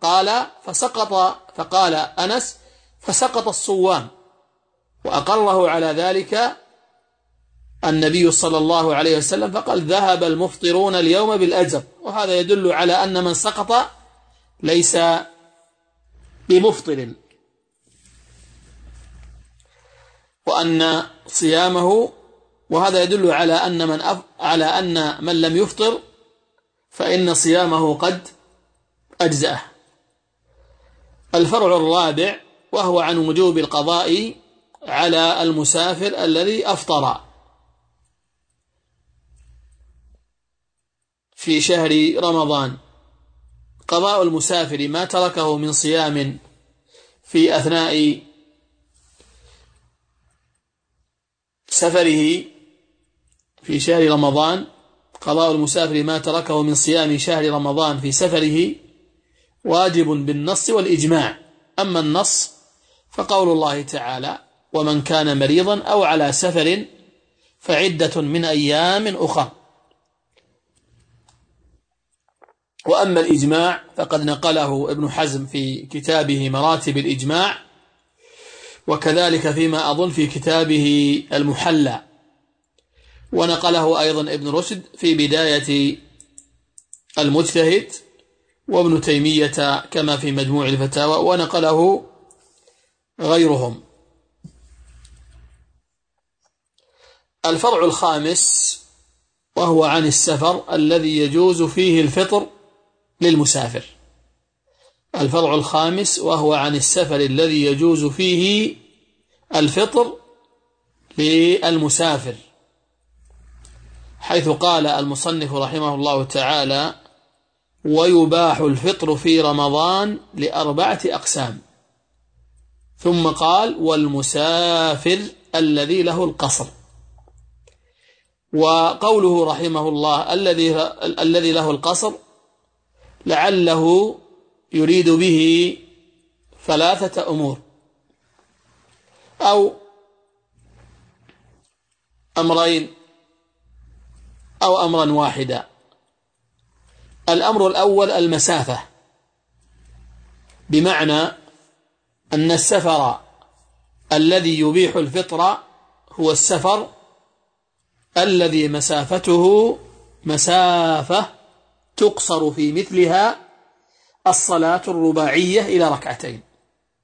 Speaker 2: فقال أنس فسقط الصوام، وأقره على ذلك النبي صلى الله عليه وسلم فقال ذهب المفطرون اليوم بالأجر. وهذا يدل على أن من سقط ليس بمفطر، وأن صيامه، وهذا يدل على أن من لم يفطر فإن صيامه قد أجزأه. الفرع الرابع وهو عن وجوب القضاء على المسافر الذي أفطر في شهر رمضان. قضاء المسافر ما تركه من صيام في أثناء سفره في شهر رمضان، قضاء المسافر ما تركه من صيام شهر رمضان في سفره واجب بالنص والإجماع. أما النص فقول الله تعالى ومن كان مريضا أو على سفر فعدة من أيام أخرى. وأما الإجماع فقد نقله ابن حزم في كتابه مراتب الإجماع، وكذلك فيما أظن في كتابه المحلى، ونقله أيضا ابن رشد في بداية المجتهد، وابن تيمية كما في مجموع الفتاوى، ونقله غيرهم. الفرع الخامس وهو عن السفر الذي يجوز فيه الفطر للمسافر. الفرع الخامس وهو عن السفر الذي يجوز فيه الفطر للمسافر، حيث قال المصنف رحمه الله تعالى ويباح الفطر في رمضان ل4 أقسام، ثم قال والمسافر الذي له القصر. وقوله رحمه الله الذي له القصر لعله يريد به 3 أمور أو أمرين أو أمرا واحدا. الأمر الأول المسافة، بمعنى أن السفر الذي يبيح الفطر هو السفر الذي مسافته مسافة تقصر في مثلها الصلاة الرباعية إلى 2 ركعات.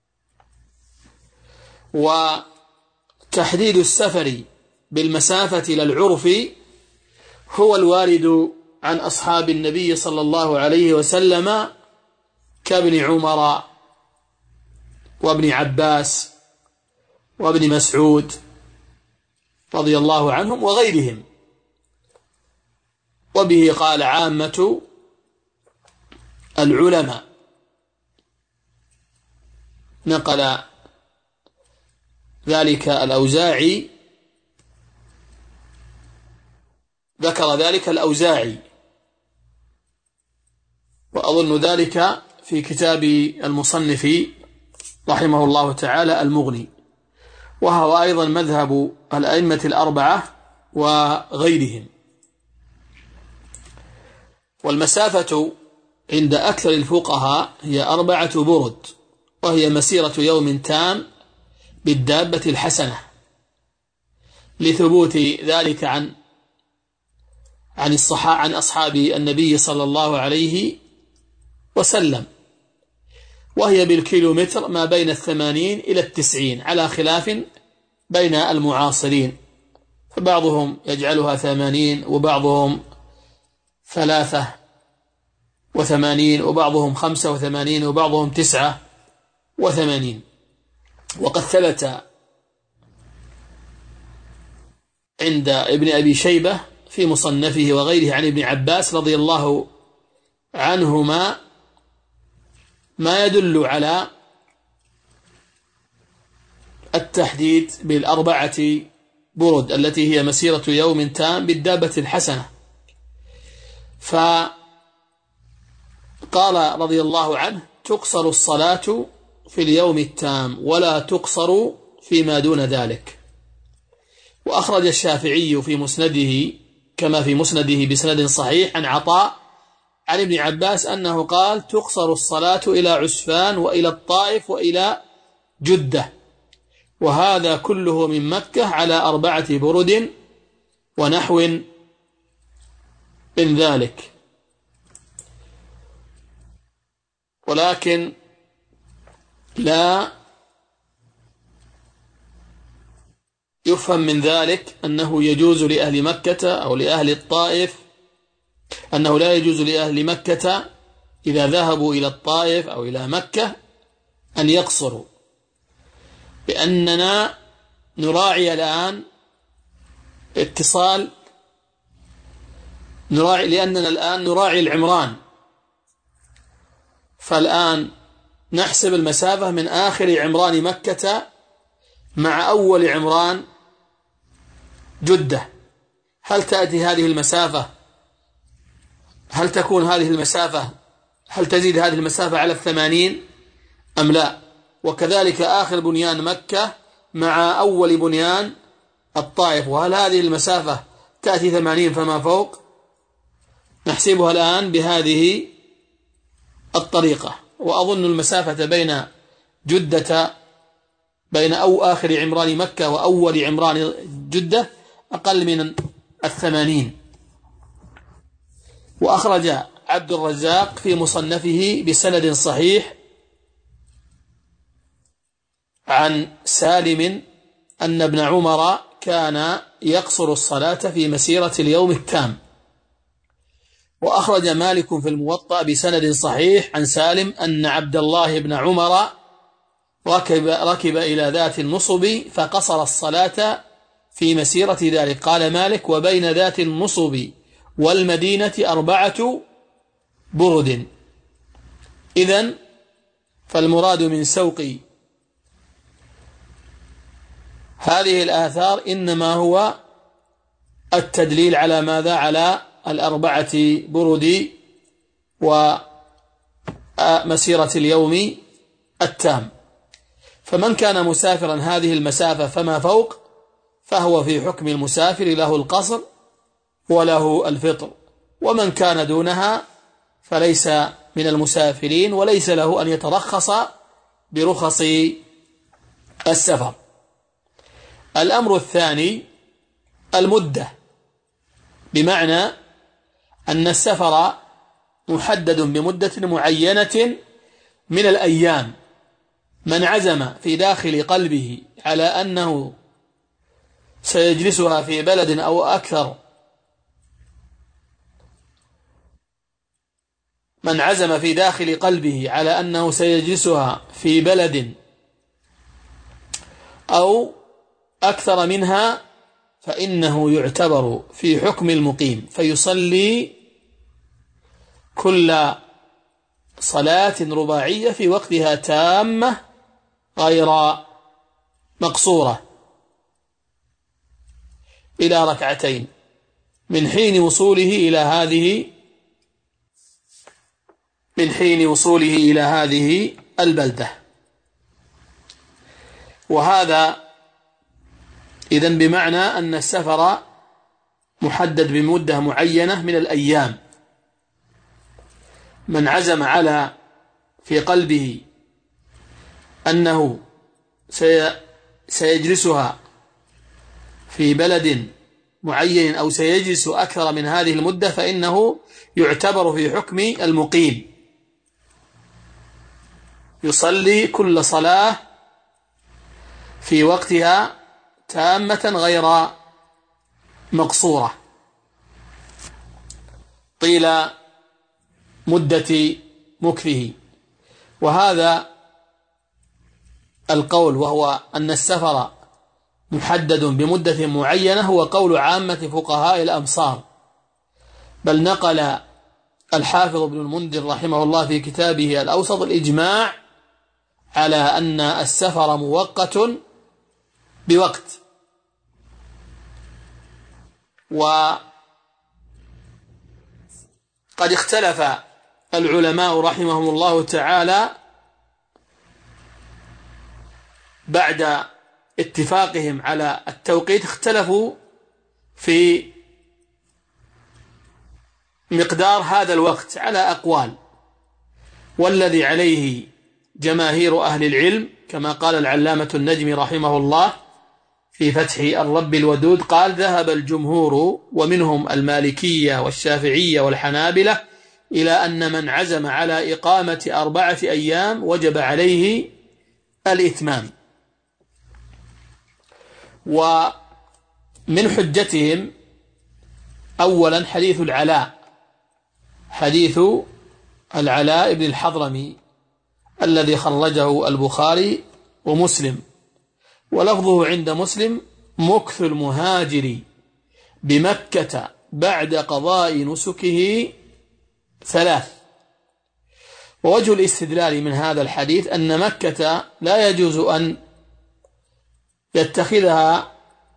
Speaker 2: وتحديد السفر بالمسافة للعرف هو الوارد عن أصحاب النبي صلى الله عليه وسلم كابن عمر وابن عباس وابن مسعود رضي الله عنهم وغيرهم. وبه قال عامة العلماء. نقل ذلك الأوزاعي، ذكر ذلك الأوزاعي، وأظن ذلك في كتاب المصنف رحمه الله تعالى المغني، وهو أيضا مذهب الأئمة 4 وغيرهم. والمسافة عند أكثر الفقهاء هي 4 برد، وهي مسيرة يوم تام بالدابة الحسنة، لثبوت ذلك عن أصحاب النبي صلى الله عليه وسلم، وهي بالكيلومتر ما بين 80 إلى 90 على خلاف بين المعاصرين، فبعضهم يجعلها 80 وبعضهم 83 وبعضهم 85 وبعضهم 89. وقد ثبت عند ابن أبي شيبة في مصنفه وغيره عن ابن عباس رضي الله عنهما ما يدل على التحديد بالأربعة برد التي هي مسيرة يوم تام بالدابة الحسنة. فقال رضي الله عنه: تقصر الصلاة في اليوم التام ولا تقصر فيما دون ذلك. وأخرج الشافعي في مسنده كما في مسنده بسند صحيح عن عطاء عن ابن عباس أنه قال: تقصر الصلاة إلى عسفان وإلى الطائف وإلى جدة، وهذا كله من مكة على 4 برد ونحو من ذلك. ولكن لا يفهم من ذلك أنه يجوز لأهل مكة أو لأهل الطائف، أنه لا يجوز لأهل مكة إذا ذهبوا إلى الطائف أو إلى مكة أن يقصروا، لأننا نراعي الآن اتصال، لأننا الآن نراعي العمران. فالآن نحسب المسافة من آخر عمران مكة مع أول عمران جدة. هل تأتي هذه المسافة؟ هل تكون هذه المسافة؟ هل تزيد هذه المسافة على 80 أم لا؟ وكذلك آخر بنيان مكة مع أول بنيان الطائف، وهل هذه المسافة تأتي 80 فما فوق؟ نحسبها الآن بهذه الطريقة. وأظن المسافة بين جدة بين آخر عمران مكة وأول عمران جدة أقل من 80. وأخرج عبد الرزاق في مصنفه بسند صحيح عن سالم أن ابن عمر كان يقصر الصلاة في مسيرة اليوم التام. وأخرج مالك في الموطأ بسند صحيح عن سالم أن عبد الله بن عمر ركب إلى ذات النصب فقصر الصلاة في مسيرة ذلك. قال مالك: وبين ذات النصب والمدينة 4 برد. إذن فالمراد من سوق هذه الآثار إنما هو التدليل على ماذا؟ على 4 برد ومسيرة اليوم التام. فمن كان مسافرا هذه المسافة فما فوق فهو في حكم المسافر، له القصر وله الفطر. ومن كان دونها فليس من المسافرين وليس له أن يترخص برخص السفر. الأمر الثاني المدة، بمعنى أن السفر محدد بمدة معينة من الأيام. من عزم في داخل قلبه على أنه سيجلسها في بلد أو أكثر، من عزم في داخل قلبه على أنه سيجلسها في بلد أو أكثر منها فإنه يعتبر في حكم المقيم، فيصلي كل صلاة رباعية في وقتها تامة غير مقصورة إلى 2 من حين وصوله إلى هذه البلدة. وهذا إذن بمعنى أن السفر محدد بمدة معينة من الأيام. من عزم على في قلبه أنه سيجلسها في بلد معين أو سيجلس أكثر من هذه المدة فإنه يعتبر في حكم المقيم، يصلي كل صلاة في وقتها تامة غير مقصورة طيل مدة مكثه. وهذا القول وهو أن السفر محدد بمدة معينة هو قول عامة فقهاء الأمصار، بل نقل الحافظ ابن المنذر رحمه الله في كتابه الأوسط الإجماع على أن السفر مؤقت بوقت. وقد اختلف العلماء رحمهم الله تعالى بعد اتفاقهم على التوقيت، اختلفوا في مقدار هذا الوقت على أقوال، والذي عليه جماهير أهل العلم كما قال العلامة النجمي رحمه الله في فتح الرب الودود، قال: ذهب الجمهور ومنهم المالكية والشافعية والحنابلة إلى أن من عزم على إقامة 4 أيام وجب عليه الإتمام. ومن حجتهم أولا حديث العلاء بن الحضرمي الذي خرجه البخاري ومسلم، ولفظه عند مسلم: مكث المهاجر بمكة بعد قضاء نسكه 3. ووجه الاستدلال من هذا الحديث أن مكة لا يجوز أن يتخذها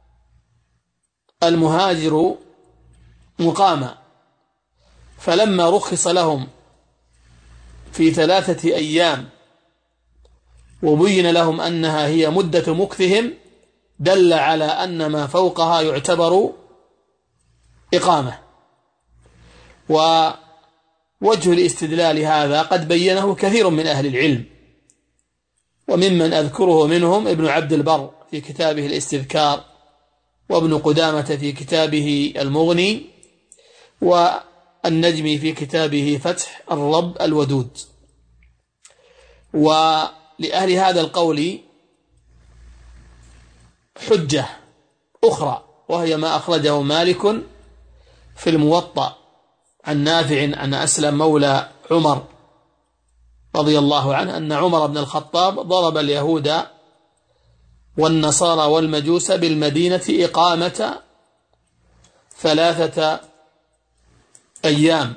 Speaker 2: المهاجر مقاما، فلما رخص لهم في 3 أيام وبين لهم أنها هي مدة مكثهم، دل على أن ما فوقها يعتبر إقامة. ووجه الاستدلال هذا قد بينه كثير من أهل العلم، وممن أذكره منهم ابن عبد البر في كتابه الاستذكار، وابن قدامة في كتابه المغني، والنجمي في كتابه فتح الرب الودود. ولأهل هذا القول حجة أخرى، وهي ما أخرجه مالك في الموطأ عن نافع عن أسلم مولى عمر رضي الله عنه أن عمر بن الخطاب ضرب اليهود والنصارى والمجوس بالمدينة إقامة 3 أيام.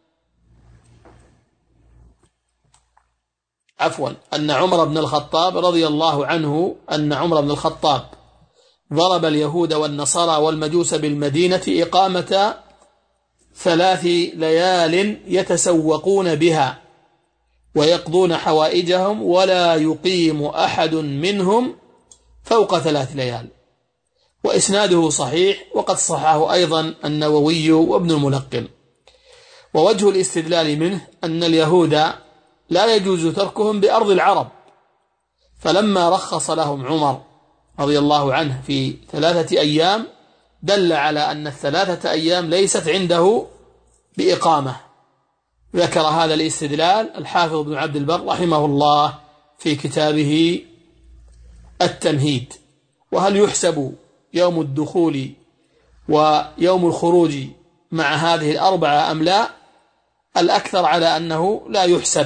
Speaker 2: أن عمر بن الخطاب رضي الله عنه أن عمر بن الخطاب ضرب اليهود والنصارى والمجوس بالمدينة إقامة 3 ليال يتسوقون بها ويقضون حوائجهم، ولا يقيم أحد منهم فوق 3 ليال. وإسناده صحيح، وقد صححه أيضا النووي وابن الملقن. ووجه الاستدلال منه أن اليهود لا يجوز تركهم بأرض العرب، فلما رخص لهم عمر رضي الله عنه في 3 أيام دل على أن 3 أيام ليست عنده بإقامة. ذكر هذا الاستدلال الحافظ بن عبد البر رحمه الله في كتابه التمهيد. وهل يحسب يوم الدخول ويوم الخروج مع هذه 4 أم لا؟ الأكثر على أنه لا يحسب،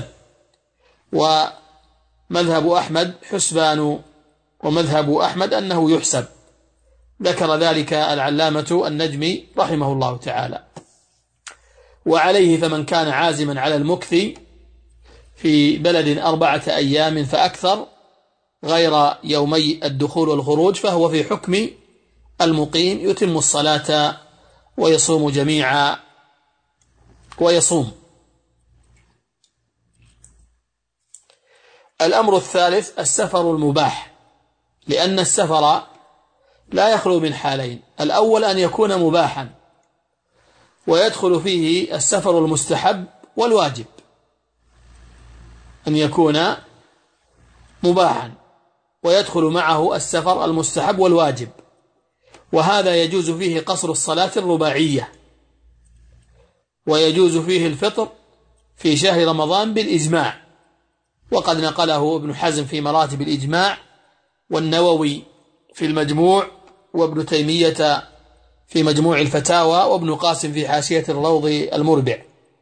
Speaker 2: ومذهب أحمد حسبان، ومذهب أحمد أنه يحسب. ذكر ذلك العلامة النجمي رحمه الله تعالى. وعليه فمن كان عازما على المكث في بلد 4 أيام فأكثر غير يومي الدخول والخروج فهو في حكم المقيم، يتم الصلاة ويصوم جميعا ويصوم. الأمر الثالث السفر المباح، لأن السفر لا يخلو من حالين: الأول أن يكون مباحا، ويدخل فيه السفر المستحب والواجب، أن يكون مباحا ويدخل معه السفر المستحب والواجب. وهذا يجوز فيه قصر الصلاة الرباعية، ويجوز فيه الفطر في شهر رمضان بالإجماع، وقد نقله ابن حزم في مراتب الإجماع، والنووي في المجموع، وابن تيمية في مجموع الفتاوى، وابن قاسم في حاشية الروض المربع.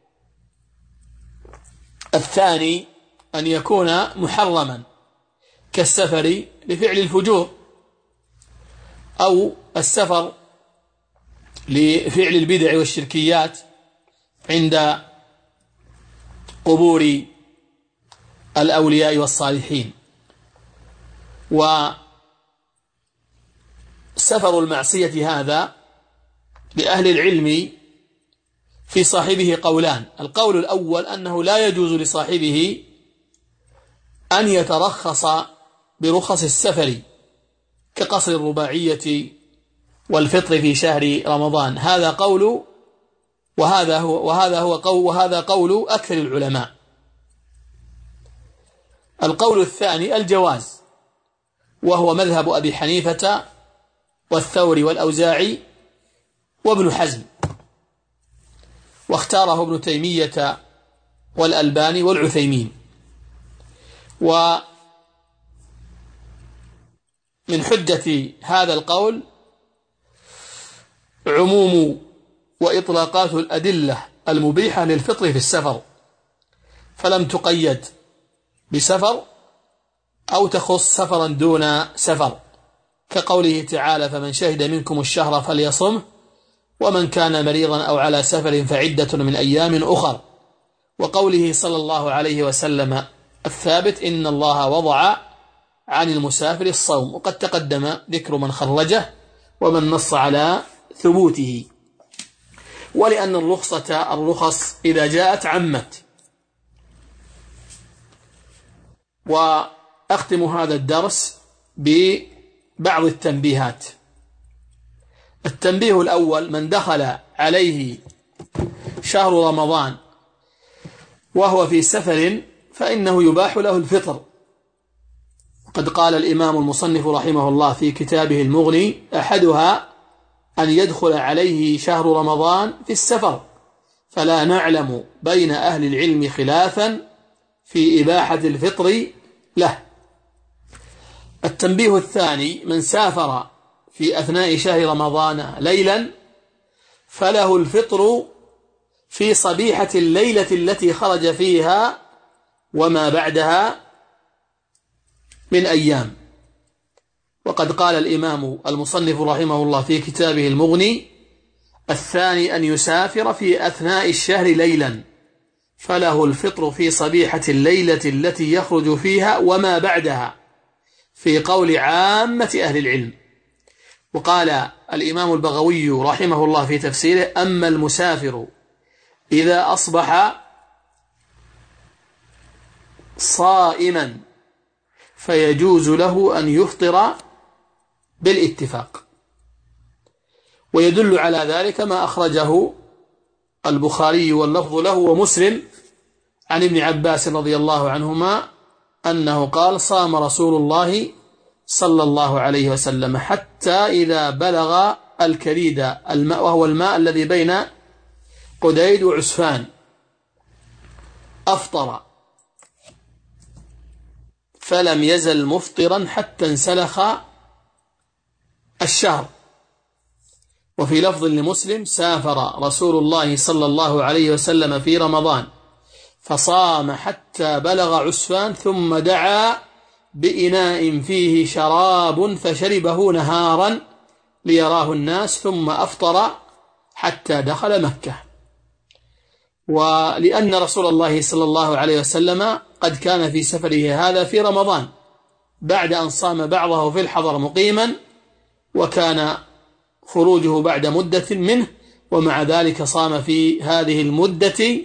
Speaker 2: الثاني أن يكون محرما كالسفر لفعل الفجور، أو السفر لفعل البدع والشركيات عند قبور الأولياء والصالحين. سفر المعصية هذا لأهل العلم في صاحبه قولان. القول الأول أنه لا يجوز لصاحبه أن يترخص برخص السفر كقصر الرباعية والفطر في شهر رمضان. هذا قول وهذا قول أكثر العلماء. القول الثاني الجواز، وهو مذهب أبي حنيفة والثوري والأوزاعي وابن حزم، واختاره ابن تيمية والألباني والعثيمين. ومن حجة هذا القول عموم وإطلاقات الأدلة المبيحة للفطر في السفر، فلم تقيد بسفر أو تخص سفرا دون سفر، كقوله تعالى: فمن شهد منكم الشهر فليصمه، ومن كان مريضا أو على سفر فعدة من أيام أخر، وقوله صلى الله عليه وسلم الثابت: إن الله وضع عن المسافر الصوم. وقد تقدم ذكر من خرجه ومن نص على ثبوته. ولأن الرخص إذا جاءت عمت. وأختم هذا الدرس ببعض التنبيهات. التنبيه الأول: من دخل عليه شهر رمضان وهو في سفر فإنه يباح له الفطر. قد قال الإمام المصنف رحمه الله في كتابه المغني: أحدها أن يدخل عليه شهر رمضان في السفر، فلا نعلم بين أهل العلم خلافا في إباحة الفطر له. التنبيه الثاني: من سافر في أثناء شهر رمضان ليلا فله الفطر في صبيحة الليلة التي خرج فيها وما بعدها من أيام. وقد قال الإمام المصنف رحمه الله في كتابه المغني: الثاني أن يسافر في أثناء الشهر ليلا فله الفطر في صبيحة الليلة التي يخرج فيها وما بعدها، في قول عامة أهل العلم. وقال الإمام البغوي رحمه الله في تفسيره: أما المسافر إذا أصبح صائما فيجوز له أن يفطر بالاتفاق. ويدل على ذلك ما أخرجه البخاري واللفظ له ومسلم عن ابن عباس رضي الله عنهما أنه قال: صام رسول الله صلى الله عليه وسلم حتى إذا بلغ الكريد، الماء وهو الماء الذي بين قديد وعسفان، أفطر، فلم يزل مفطرا حتى انسلخ الشهر. وفي لفظ لمسلم: سافر رسول الله صلى الله عليه وسلم في رمضان فصام حتى بلغ عسفان، ثم دعا بإناء فيه شراب فشربه نهارا ليراه الناس، ثم أفطر حتى دخل مكة. ولأن رسول الله صلى الله عليه وسلم قد كان في سفره هذا في رمضان بعد أن صام بعضه في الحضر مقيما، وكان خروجه بعد مدة منه، ومع ذلك صام في هذه المدة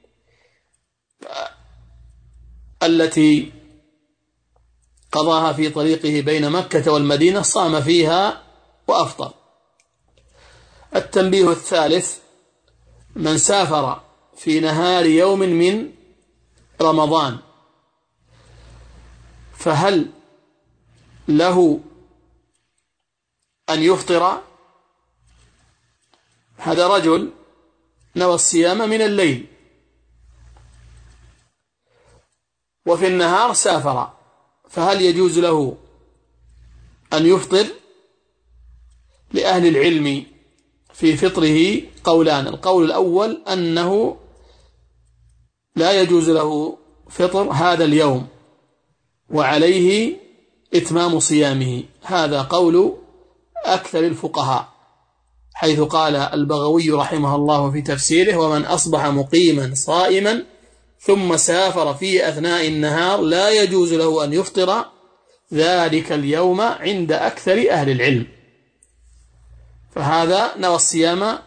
Speaker 2: التي قضاها في طريقه بين مكة والمدينة، صام فيها وأفطر. التنبيه الثالث: من سافر في نهار يوم من رمضان فهل له أن يفطر؟ هذا رجل نوى الصيام من الليل وفي النهار سافر، فهل يجوز له أن يفطر؟ لأهل العلم في فطره قولان. القول الأول أنه لا يجوز له فطر هذا اليوم وعليه إتمام صيامه، هذا قول أكثر الفقهاء، حيث قال البغوي رحمه الله في تفسيره: ومن أصبح مقيما صائما ثم سافر في أثناء النهار لا يجوز له أن يفطر ذلك اليوم عند أكثر أهل العلم. فهذا نوى الصيام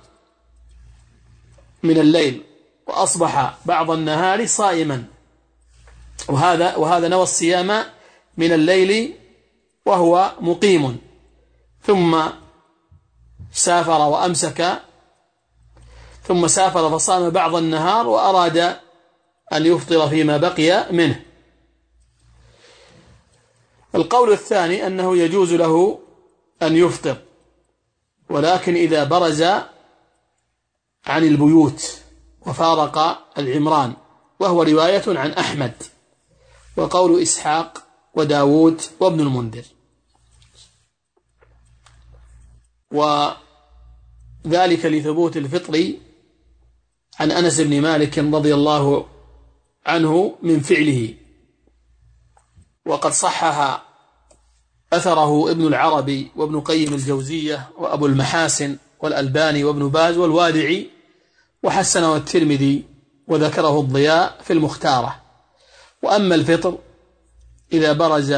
Speaker 2: من الليل وأصبح بعض النهار صائما، وهذا نوى الصيام من الليل وهو مقيم، ثم سافر وأمسك، ثم سافر فصام بعض النهار وأراد أن يفطر فيما بقي منه. القول الثاني أنه يجوز له أن يفطر، ولكن إذا برز عن البيوت وفارق العمران، وهو رواية عن أحمد وقول إسحاق وداود وابن المنذر. وذلك لثبوت الفطر عن أنس بن مالك رضي الله عنه من فعله، وقد صحح أثره ابن العربي وابن قيم الجوزية وأبو المحاسن والألباني وابن باز والوادعي، وحسنه الترمذي وذكره الضياء في المختارة. وأما الفطر إذا برز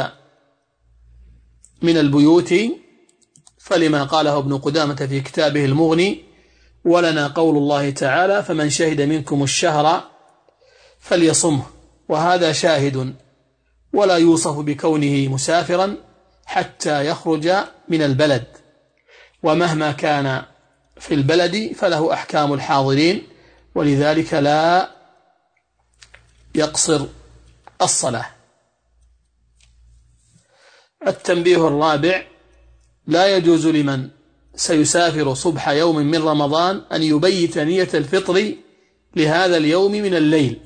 Speaker 2: من البيوت فلما قاله ابن قدامة في كتابه المغني: ولنا قول الله تعالى: فمن شهد منكم الشهر فليصمه، وهذا شاهد ولا يوصف بكونه مسافرا حتى يخرج من البلد، ومهما كان في البلد فله أحكام الحاضرين، ولذلك لا يقصر الصلاة. التنبيه الرابع: لا يجوز لمن سيسافر صبح يوم من رمضان أن يبيت نية الفطر لهذا اليوم من الليل،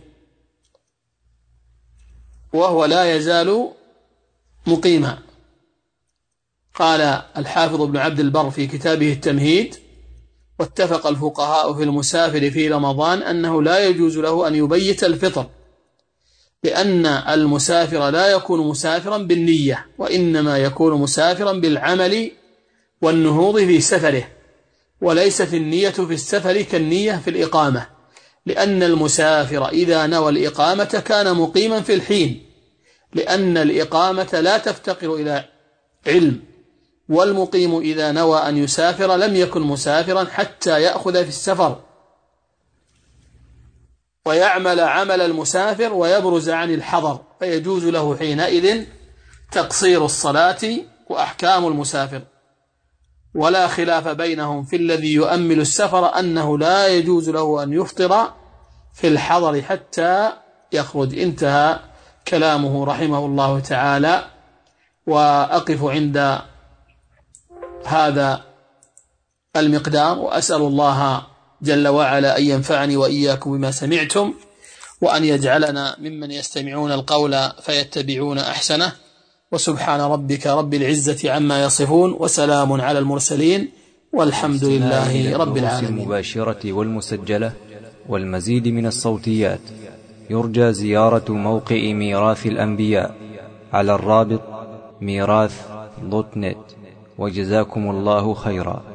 Speaker 2: وهو لا يزال مقيما. قال الحافظ ابن عبد البر في كتابه التمهيد: واتفق الفقهاء في المسافر في رمضان أنه لا يجوز له أن يبيت الفطر، لأن المسافر لا يكون مسافرا بالنية، وإنما يكون مسافرا بالعمل والنهوض في سفره، وليست النية في السفر كالنية في الإقامة، لأن المسافر إذا نوى الإقامة كان مقيما في الحين، لأن الإقامة لا تفتقر إلى علم، والمقيم إذا نوى أن يسافر لم يكن مسافرا حتى يأخذ في السفر ويعمل عمل المسافر ويبرز عن الحضر، فيجوز له حينئذ تقصير الصلاة وأحكام المسافر. ولا خلاف بينهم في الذي يؤمل السفر أنه لا يجوز له أن يفطر في الحضر حتى يخرج. انتهى كلامه رحمه الله تعالى. وأقف عند هذا المقدار، وأسأل الله جل وعلا أن ينفعني وإياكم بما سمعتم، وأن يجعلنا ممن يستمعون القول فيتبعون أحسنه. وسبحان ربك رب العزة عما يصفون، وسلام على المرسلين، والحمد لله رب العالمين.
Speaker 1: المباشرة والمسجلة والمزيد من الصوتيات يرجى زيارة موقع ميراث الأنبياء على الرابط ميراث.net. وجزاكم الله خيرا.